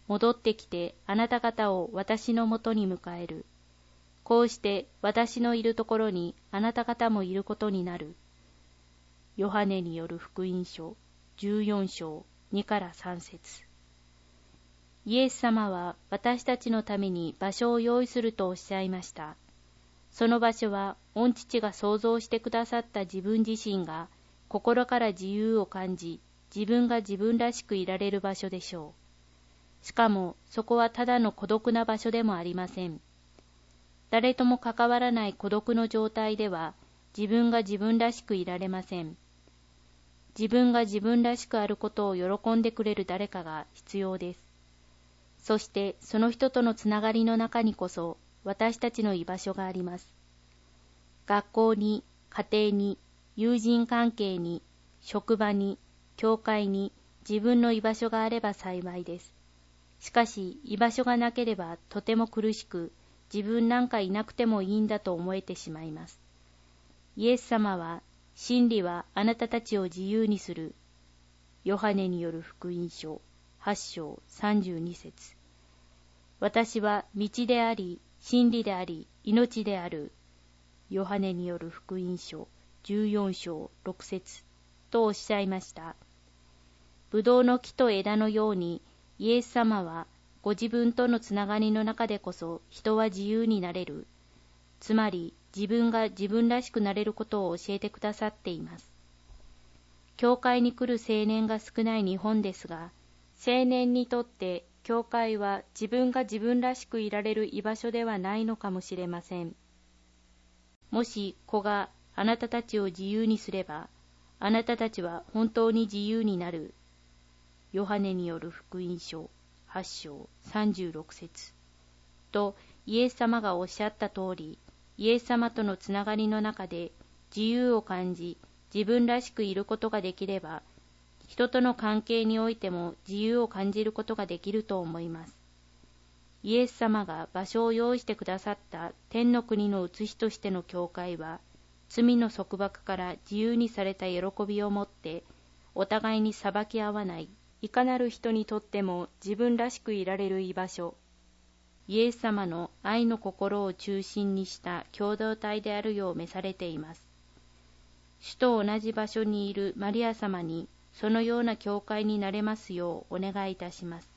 戻ってきてあなた方を私のもとに迎える。こうして私のいるところにあなた方もいることになる。ヨハネによる福音書14章2から3節。イエス様は私たちのために場所を用意するとおっしゃいました。その場所は御父が創造してくださった自分自身が心から自由を感じ、自分が自分らしくいられる場所でしょう。しかもそこはただの孤独な場所でもありません。誰とも関わらない孤独の状態では自分が自分らしくいられません。自分が自分らしくあることを喜んでくれる誰かが必要です。そしてその人とのつながりの中にこそ私たちの居場所があります。学校に、家庭に、友人関係に、職場に、教会に自分の居場所があれば幸いです。しかし居場所がなければとても苦しく、自分なんかいなくてもいいんだと思えてしまいます。イエス様は、真理はあなたたちを自由にする。ヨハネによる福音書8章32節。私は道であり、真理であり、命である。ヨハネによる福音書14章6節とおっしゃいました。ぶどうの木と枝のように、イエス様はご自分とのつながりの中でこそ人は自由になれる。つまり自分が自分らしくなれることを教えてくださっています。教会に来る青年が少ない日本ですが、青年にとって教会は自分が自分らしくいられる居場所ではないのかもしれません。もし子があなたたちを自由にすれば、あなたたちは本当に自由になる。ヨハネによる福音書8章36節とイエス様がおっしゃった通り、イエス様とのつながりの中で自由を感じ、自分らしくいることができれば、人との関係においても自由を感じることができると思います。イエス様が場所を用意してくださった天の国の写しとしての教会は、罪の束縛から自由にされた喜びをもって、お互いに裁き合わない、いかなる人にとっても自分らしくいられる居場所、イエス様の愛の心を中心にした共同体であるよう召されています。主と同じ場所にいるマリア様に、そのような教会になれますようお願いいたします。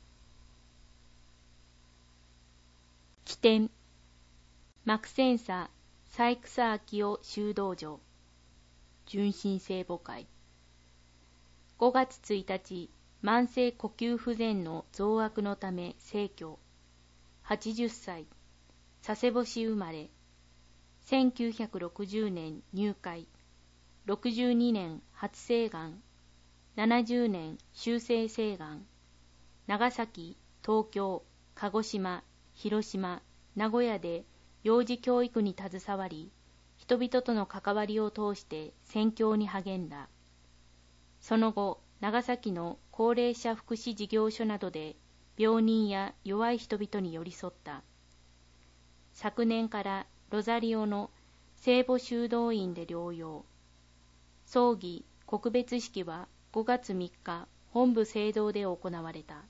起点、マクセンサ・サイクサ・アキオ修道女、純真聖母会。5月1日、慢性呼吸不全の増悪のため逝去。80歳、佐世保市生まれ。1960年入会。62年初生願。70年修正生願。長崎、東京、鹿児島、広島、名古屋で幼児教育に携わり、人々との関わりを通して宣教に励んだ。その後、長崎の高齢者福祉事業所などで病人や弱い人々に寄り添った。昨年からロザリオの聖母修道院で療養。葬儀・告別式は5月3日、本部聖堂で行われた。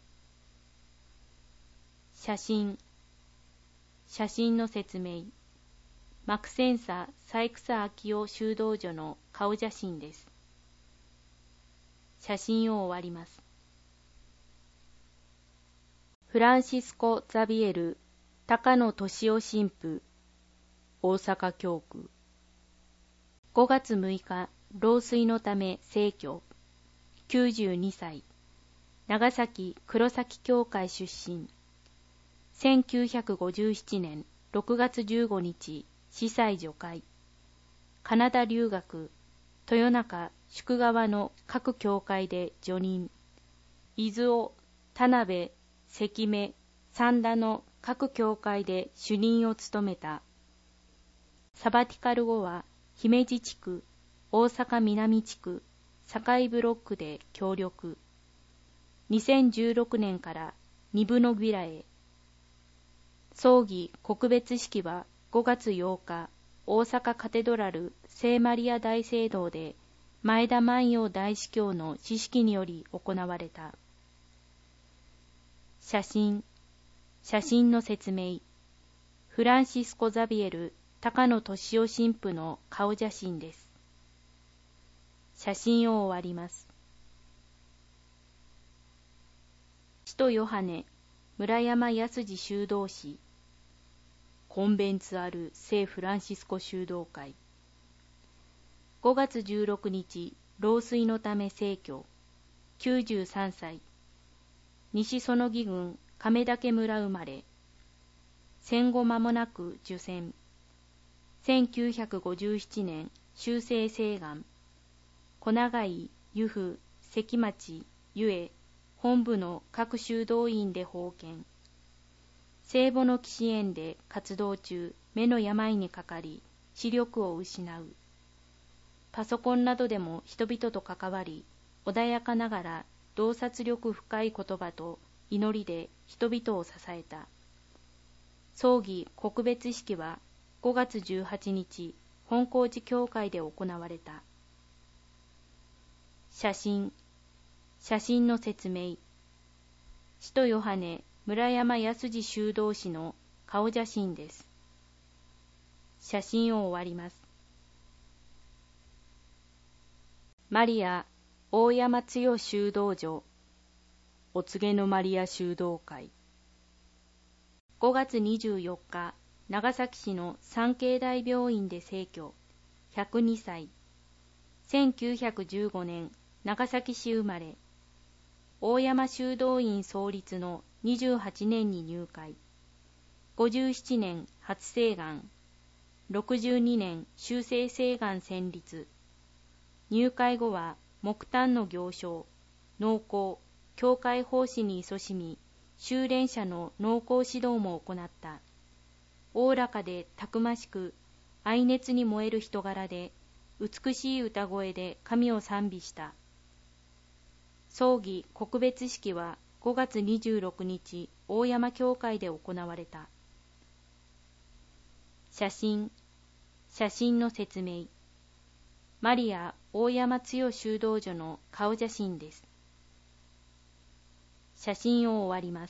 写真の説明。マクセンサ・サイクサ・アキオ修道女の顔写真です。写真を終わります。フランシスコ・ザビエル・高野俊夫神父、大阪教区。5月6日、老衰のため逝去。92歳。長崎黒崎教会出身。1957年6月15日、司祭除会。カナダ留学。豊中宿川の各教会で叙任。伊豆尾、田辺、関目、三田の各教会で主任を務めた。サバティカル後は姫路地区、大阪南地区、堺ブロックで協力。2016年から二部のビラへ。葬儀告別式は5月8日、大阪カテドラル聖マリア大聖堂で前田万葉大司教の知識により行われた。 写真の説明。フランシスコ・ザビエル高野俊夫神父の顔写真です。写真を終わります。使徒ヨハネ村山康次修道士、コンベンツある聖フランシスコ修道会。5月16日、老衰のため逝去。93歳。西園木郡亀岳村生まれ。戦後間もなく受選。1957年、修正請願。小長井、由布、関町、由江、本部の各修道院で奉献。聖母の騎士園で活動中、目の病にかかり、視力を失う。パソコンなどでも人々と関わり、穏やかながら洞察力深い言葉と祈りで人々を支えた。葬儀告別式は5月18日、本光寺教会で行われた。写真の説明。使徒ヨハネ村山康次修道士の顔写真です。写真を終わります。マリア大山剛修道女、お告げのマリア修道会。5月24日、長崎市の三渓大病院で逝去。102歳。1915年、長崎市生まれ。大山修道院創立の28年に入会。57年初請願。62年修正請願成立。入会後は木炭の行商、農耕、教会奉仕に勤しみ、修練者の農耕指導も行った。おおらかでたくましく、愛熱に燃える人柄で、美しい歌声で神を賛美した。葬儀告別式は5月26日、大山教会で行われた。写真の説明。マリア大山剛修道女の顔写真です。写真を終わります。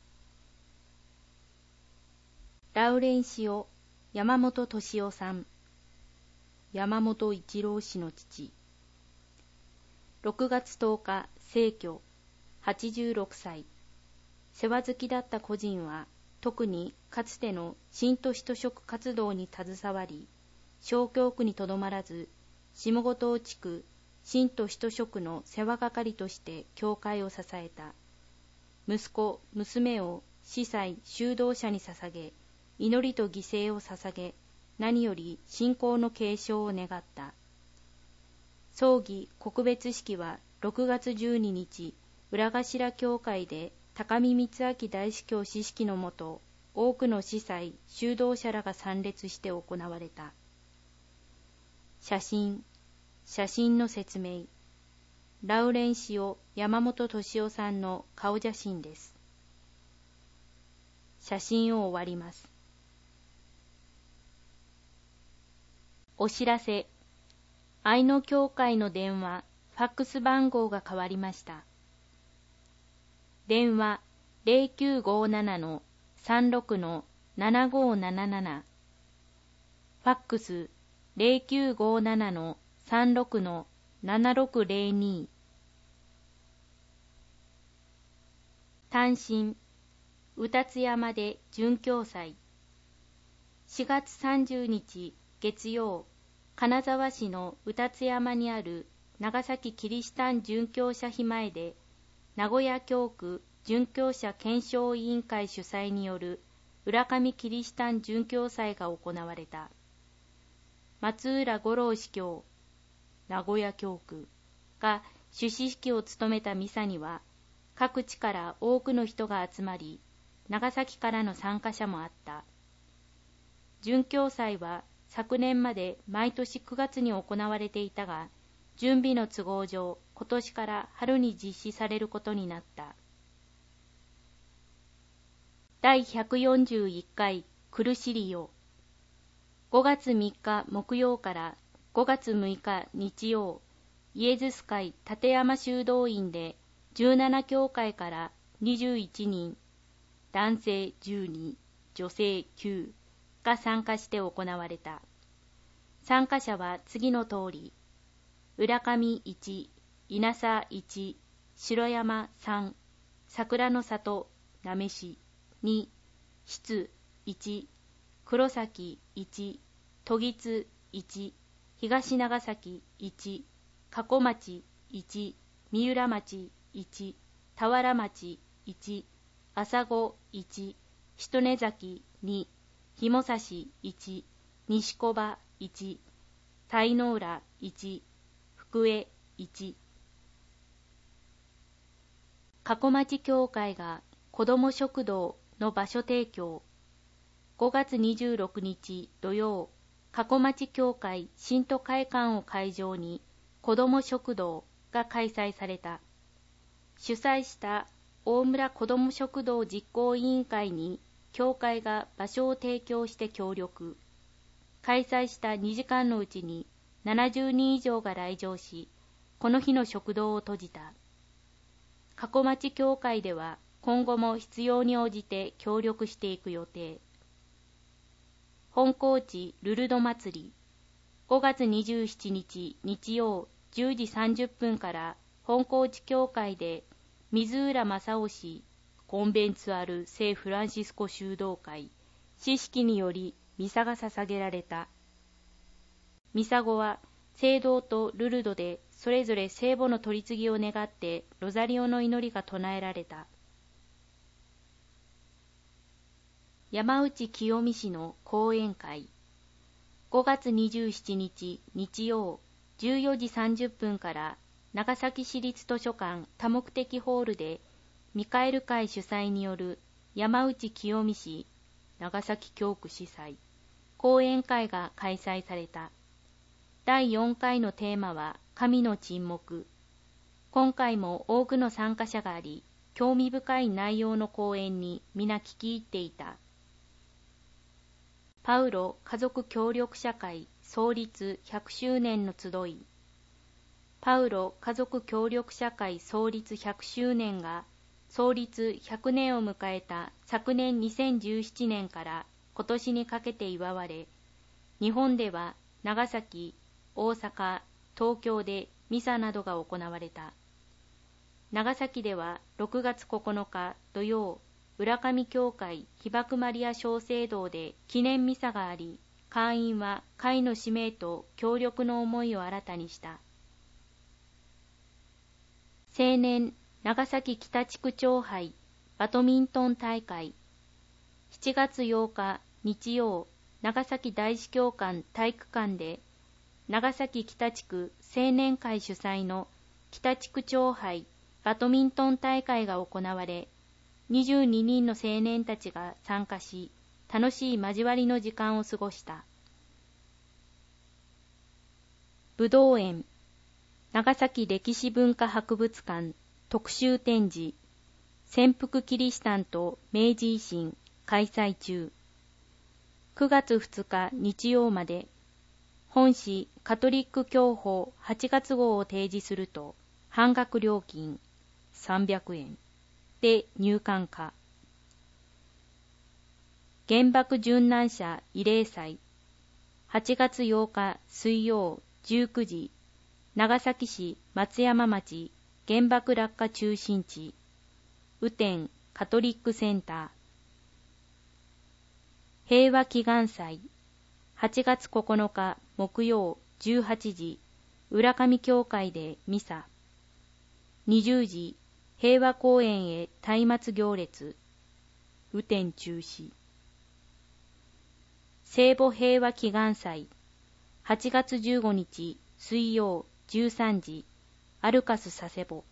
ラウレンシオ山本俊夫さん、山本一郎氏の父。6月10日逝去。86歳。世話好きだった個人は、特にかつての信徒使徒職活動に携わり、小教区にとどまらず、下五島地区信徒使徒職の世話係として教会を支えた。息子、娘を司祭、修道者に捧げ、祈りと犠牲を捧げ、何より信仰の継承を願った。葬儀告別式は6月12日、浦頭教会で高見光明大司教司式のもと、多くの司祭、修道者らが参列して行われた。写真の説明。ラウレンシオ山本俊夫さんの顔写真です。写真を終わります。お知らせ。愛の教会の電話、ファックス番号が変わりました。電話 0957-36-7577、ファックス 0957-36-7602。単身、うたつ山で殉教祭。4月30日月曜、金沢市のうたつ山にある長崎キリシタン殉教者碑前で、名古屋教区殉教者検証委員会主催による浦上キリシタン殉教祭が行われた。松浦五郎司教、名古屋教区が主司式を務めたミサには、各地から多くの人が集まり、長崎からの参加者もあった。殉教祭は昨年まで毎年9月に行われていたが、準備の都合上、今年から春に実施されることになった。第141回クルシリオ。5月3日木曜から5月6日日曜、イエズス会立山修道院で17教会から21人男性12、女性9が参加して行われた。参加者は次の通り、浦上1、稲佐1、城山3、桜の里、なめし2、出1、黒崎1、都津1、東長崎1、加古町1、三浦町1、田原町1、朝子1、人根崎2、ひもさし1、西小場1、鯛の浦1、福江1。加古町教会が子ども食堂の場所提供。5月26日土曜、加古町教会新都会館を会場に子ども食堂が開催された。主催した大村子ども食堂実行委員会に教会が場所を提供して協力。開催した2時間のうちに70人以上が来場し、この日の食堂を閉じた。加古町教会では今後も必要に応じて協力していく予定。本高地ルルド祭り、5月27日日曜10時30分から本高地教会で水浦正夫氏コンベンツある聖フランシスコ修道会司式によりミサが捧げられた。ミサ後は聖堂とルルドでそれぞれ聖母の取り次ぎを願ってロザリオの祈りが唱えられた。山内清美氏の講演会、5月27日日曜14時30分から長崎市立図書館多目的ホールでミカエル会主催による山内清美氏長崎教区司祭講演会が開催された。第4回のテーマは神の沈黙。今回も多くの参加者があり、興味深い内容の講演に皆聞き入っていた。パウロ家族協力社会創立100周年の集い。パウロ家族協力社会創立100周年が創立100年を迎えた昨年2017年から今年にかけて祝われ、日本では長崎、大阪、東京でミサなどが行われた。長崎では6月9日土曜、浦上教会被爆マリア小聖堂で記念ミサがあり、会員は会の使命と協力の思いを新たにした。青年長崎北地区長杯バドミントン大会、7月8日日曜、長崎大司教館体育館で長崎北地区青年会主催の北地区長杯バドミントン大会が行われ、22人の青年たちが参加し、楽しい交わりの時間を過ごした。武道園、長崎歴史文化博物館特集展示、潜伏キリシタンと明治維新開催中。9月2日日曜まで。本誌カトリック教法8月号を提示すると半額料金300円で入館可。原爆殉難者慰霊祭、8月8日水曜19時、長崎市松山町原爆落下中心地、雨天カトリックセンター。平和祈願祭、8月9日木曜18時、浦上教会でミサ。20時、平和公園へ松明行列。雨天中止。聖母平和祈願祭、8月15日水曜13時、アルカス佐世保。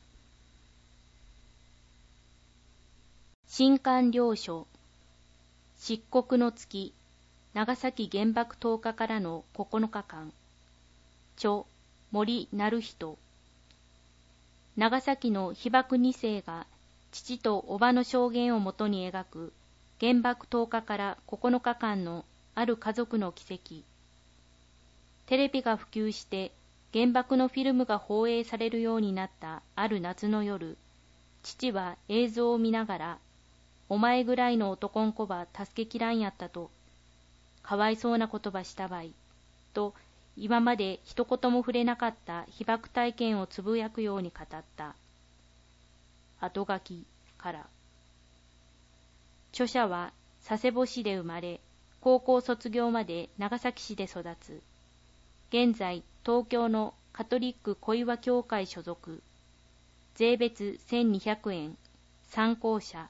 新刊領書、漆黒の月、長崎原爆投下からの9日間。著、森成人。長崎の被爆2世が父と叔母の証言をもとに描く原爆投下から9日間のある家族の奇跡。テレビが普及して原爆のフィルムが放映されるようになったある夏の夜、父は映像を見ながら、 お前ぐらいの男ん子ば助けきらんやったと、かわいそうな言葉したばい、と今まで一言も触れなかった被爆体験をつぶやくように語った。後書きから。著者は佐世保市で生まれ、高校卒業まで長崎市で育つ。現在、東京のカトリック小岩教会所属。税別1200円。参考者。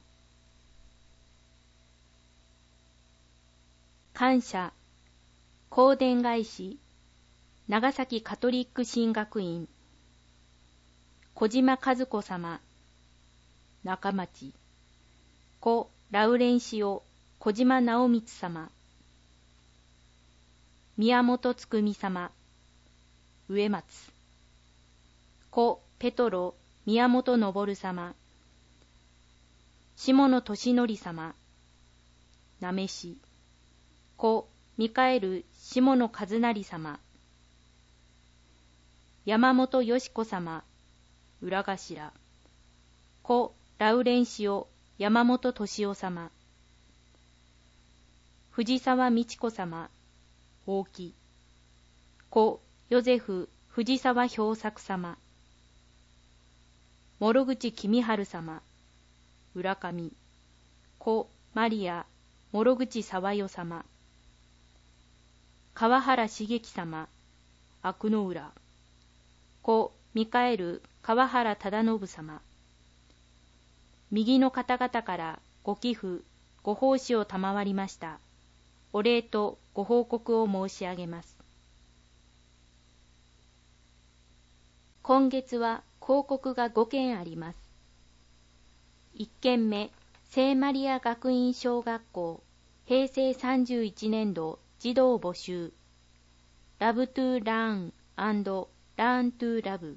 感謝。香典返し。長崎カトリック神学院。小島和子様。中町。故ラウレンシオ小島直光様。宮本つくみ様。植松。故ペトロ宮本昇様。下野俊則様。なめし。故ミカエル下野和成様。山本よし子様。裏頭。故ラウレンシオ山本敏夫様。藤沢美智子様。大木。故ヨゼフ藤沢氷作様。諸口君春様。浦上。故マリア諸口沢代様。川原茂樹様。阿久の浦。故ミカエル川原忠信様。右の方々からご寄付、ご奉仕を賜りました。お礼とご報告を申し上げます。今月は広告が5件あります。1件目、聖マリア学院小学校、平成31年度児童募集。Love to Learn and Learn to Love。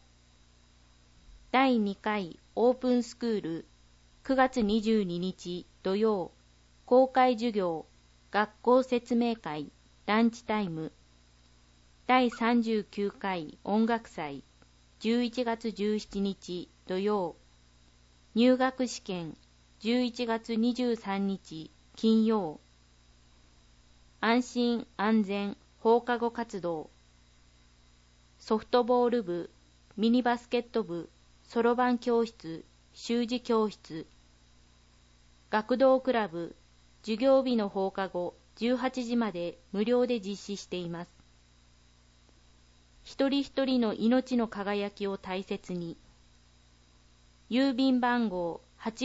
第2回オープンスクール9月22日土曜公開授業学校説明会ランチタイム。第39回音楽祭11月17日土曜。入学試験11月23日金曜。安心安全放課後活動。ソフトボール部、ミニバスケット部、そろばん教室、習字教室。学童クラブ、授業日の放課後18時まで無料で実施しています。一人一人の命の輝きを大切に。郵便番号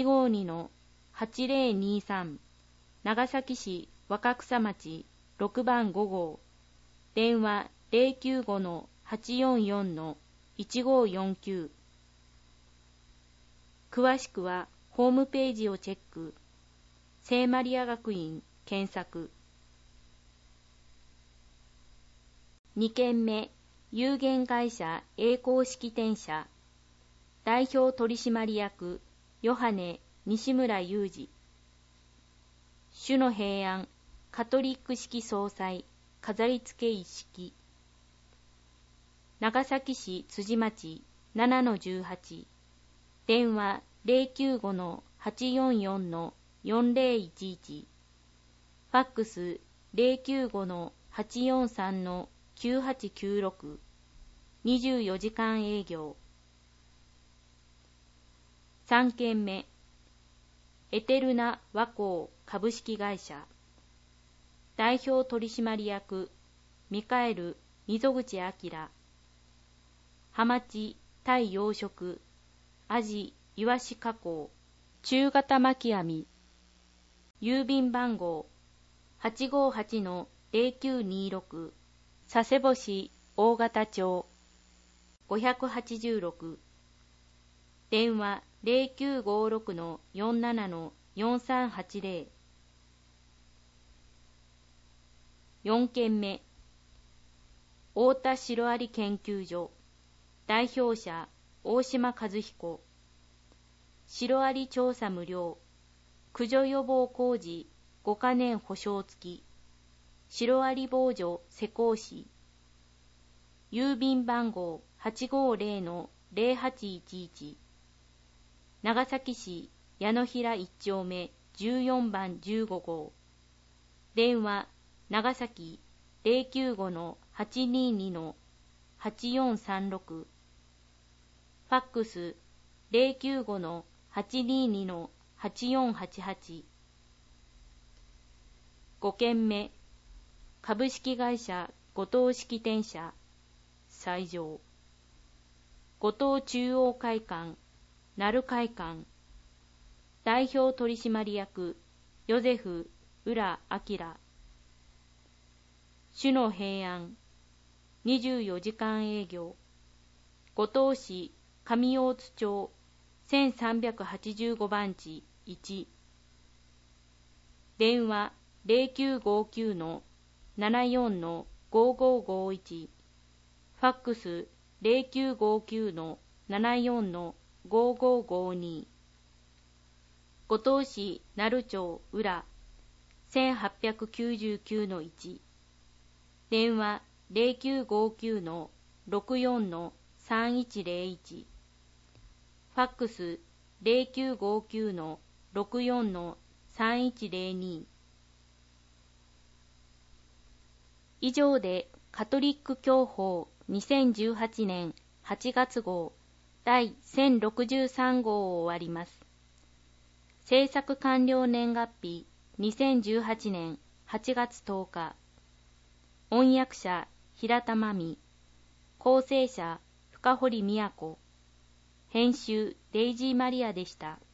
852-8023長崎市若草町6番5号。電話095-844-1549。詳しくはホームページをチェック。聖マリア学院検索。2件目、有限会社栄光式典社。代表取締役、ヨハネ西村雄二。主の平安カトリック式総裁飾り付け一式。長崎市辻町 7-18。電話095-844-4011。ファックス095-843-9896。24時間営業。3件目、エテルナ和光株式会社。代表取締役、ミカエル溝口明。ハマチタイ養殖、アジイワシ加工、中型巻き網。郵便番号858-0926。佐世保市大型町586。電話0956-47-4380。4件目、太田シロアリ研究所。代表者大島和彦。シロアリ調査無料。駆除予防工事5カ年保証付き。シロアリ防除施工士。郵便番号850-0811。長崎市矢野平1丁目14番15号。電話、長崎 095-822-8436。ファックス 095-822-8488。5件目、株式会社後藤式天社、西条。後藤中央会館、鳴会館。代表取締役、ヨゼフ・浦明。主の平安、24時間営業。五島市上大津町1385番地1。電話0959-74-5551。ファックス0959-74-5552。五島市鳴町浦1899-1。電話0959-64-3101。ファックス0959-64-3102。以上でカトリック教法2018年8月号第1063号を終わります。制作完了年月日2018年8月10日。音訳者平田真美。構成者深堀都。編集デイジーマリアでした。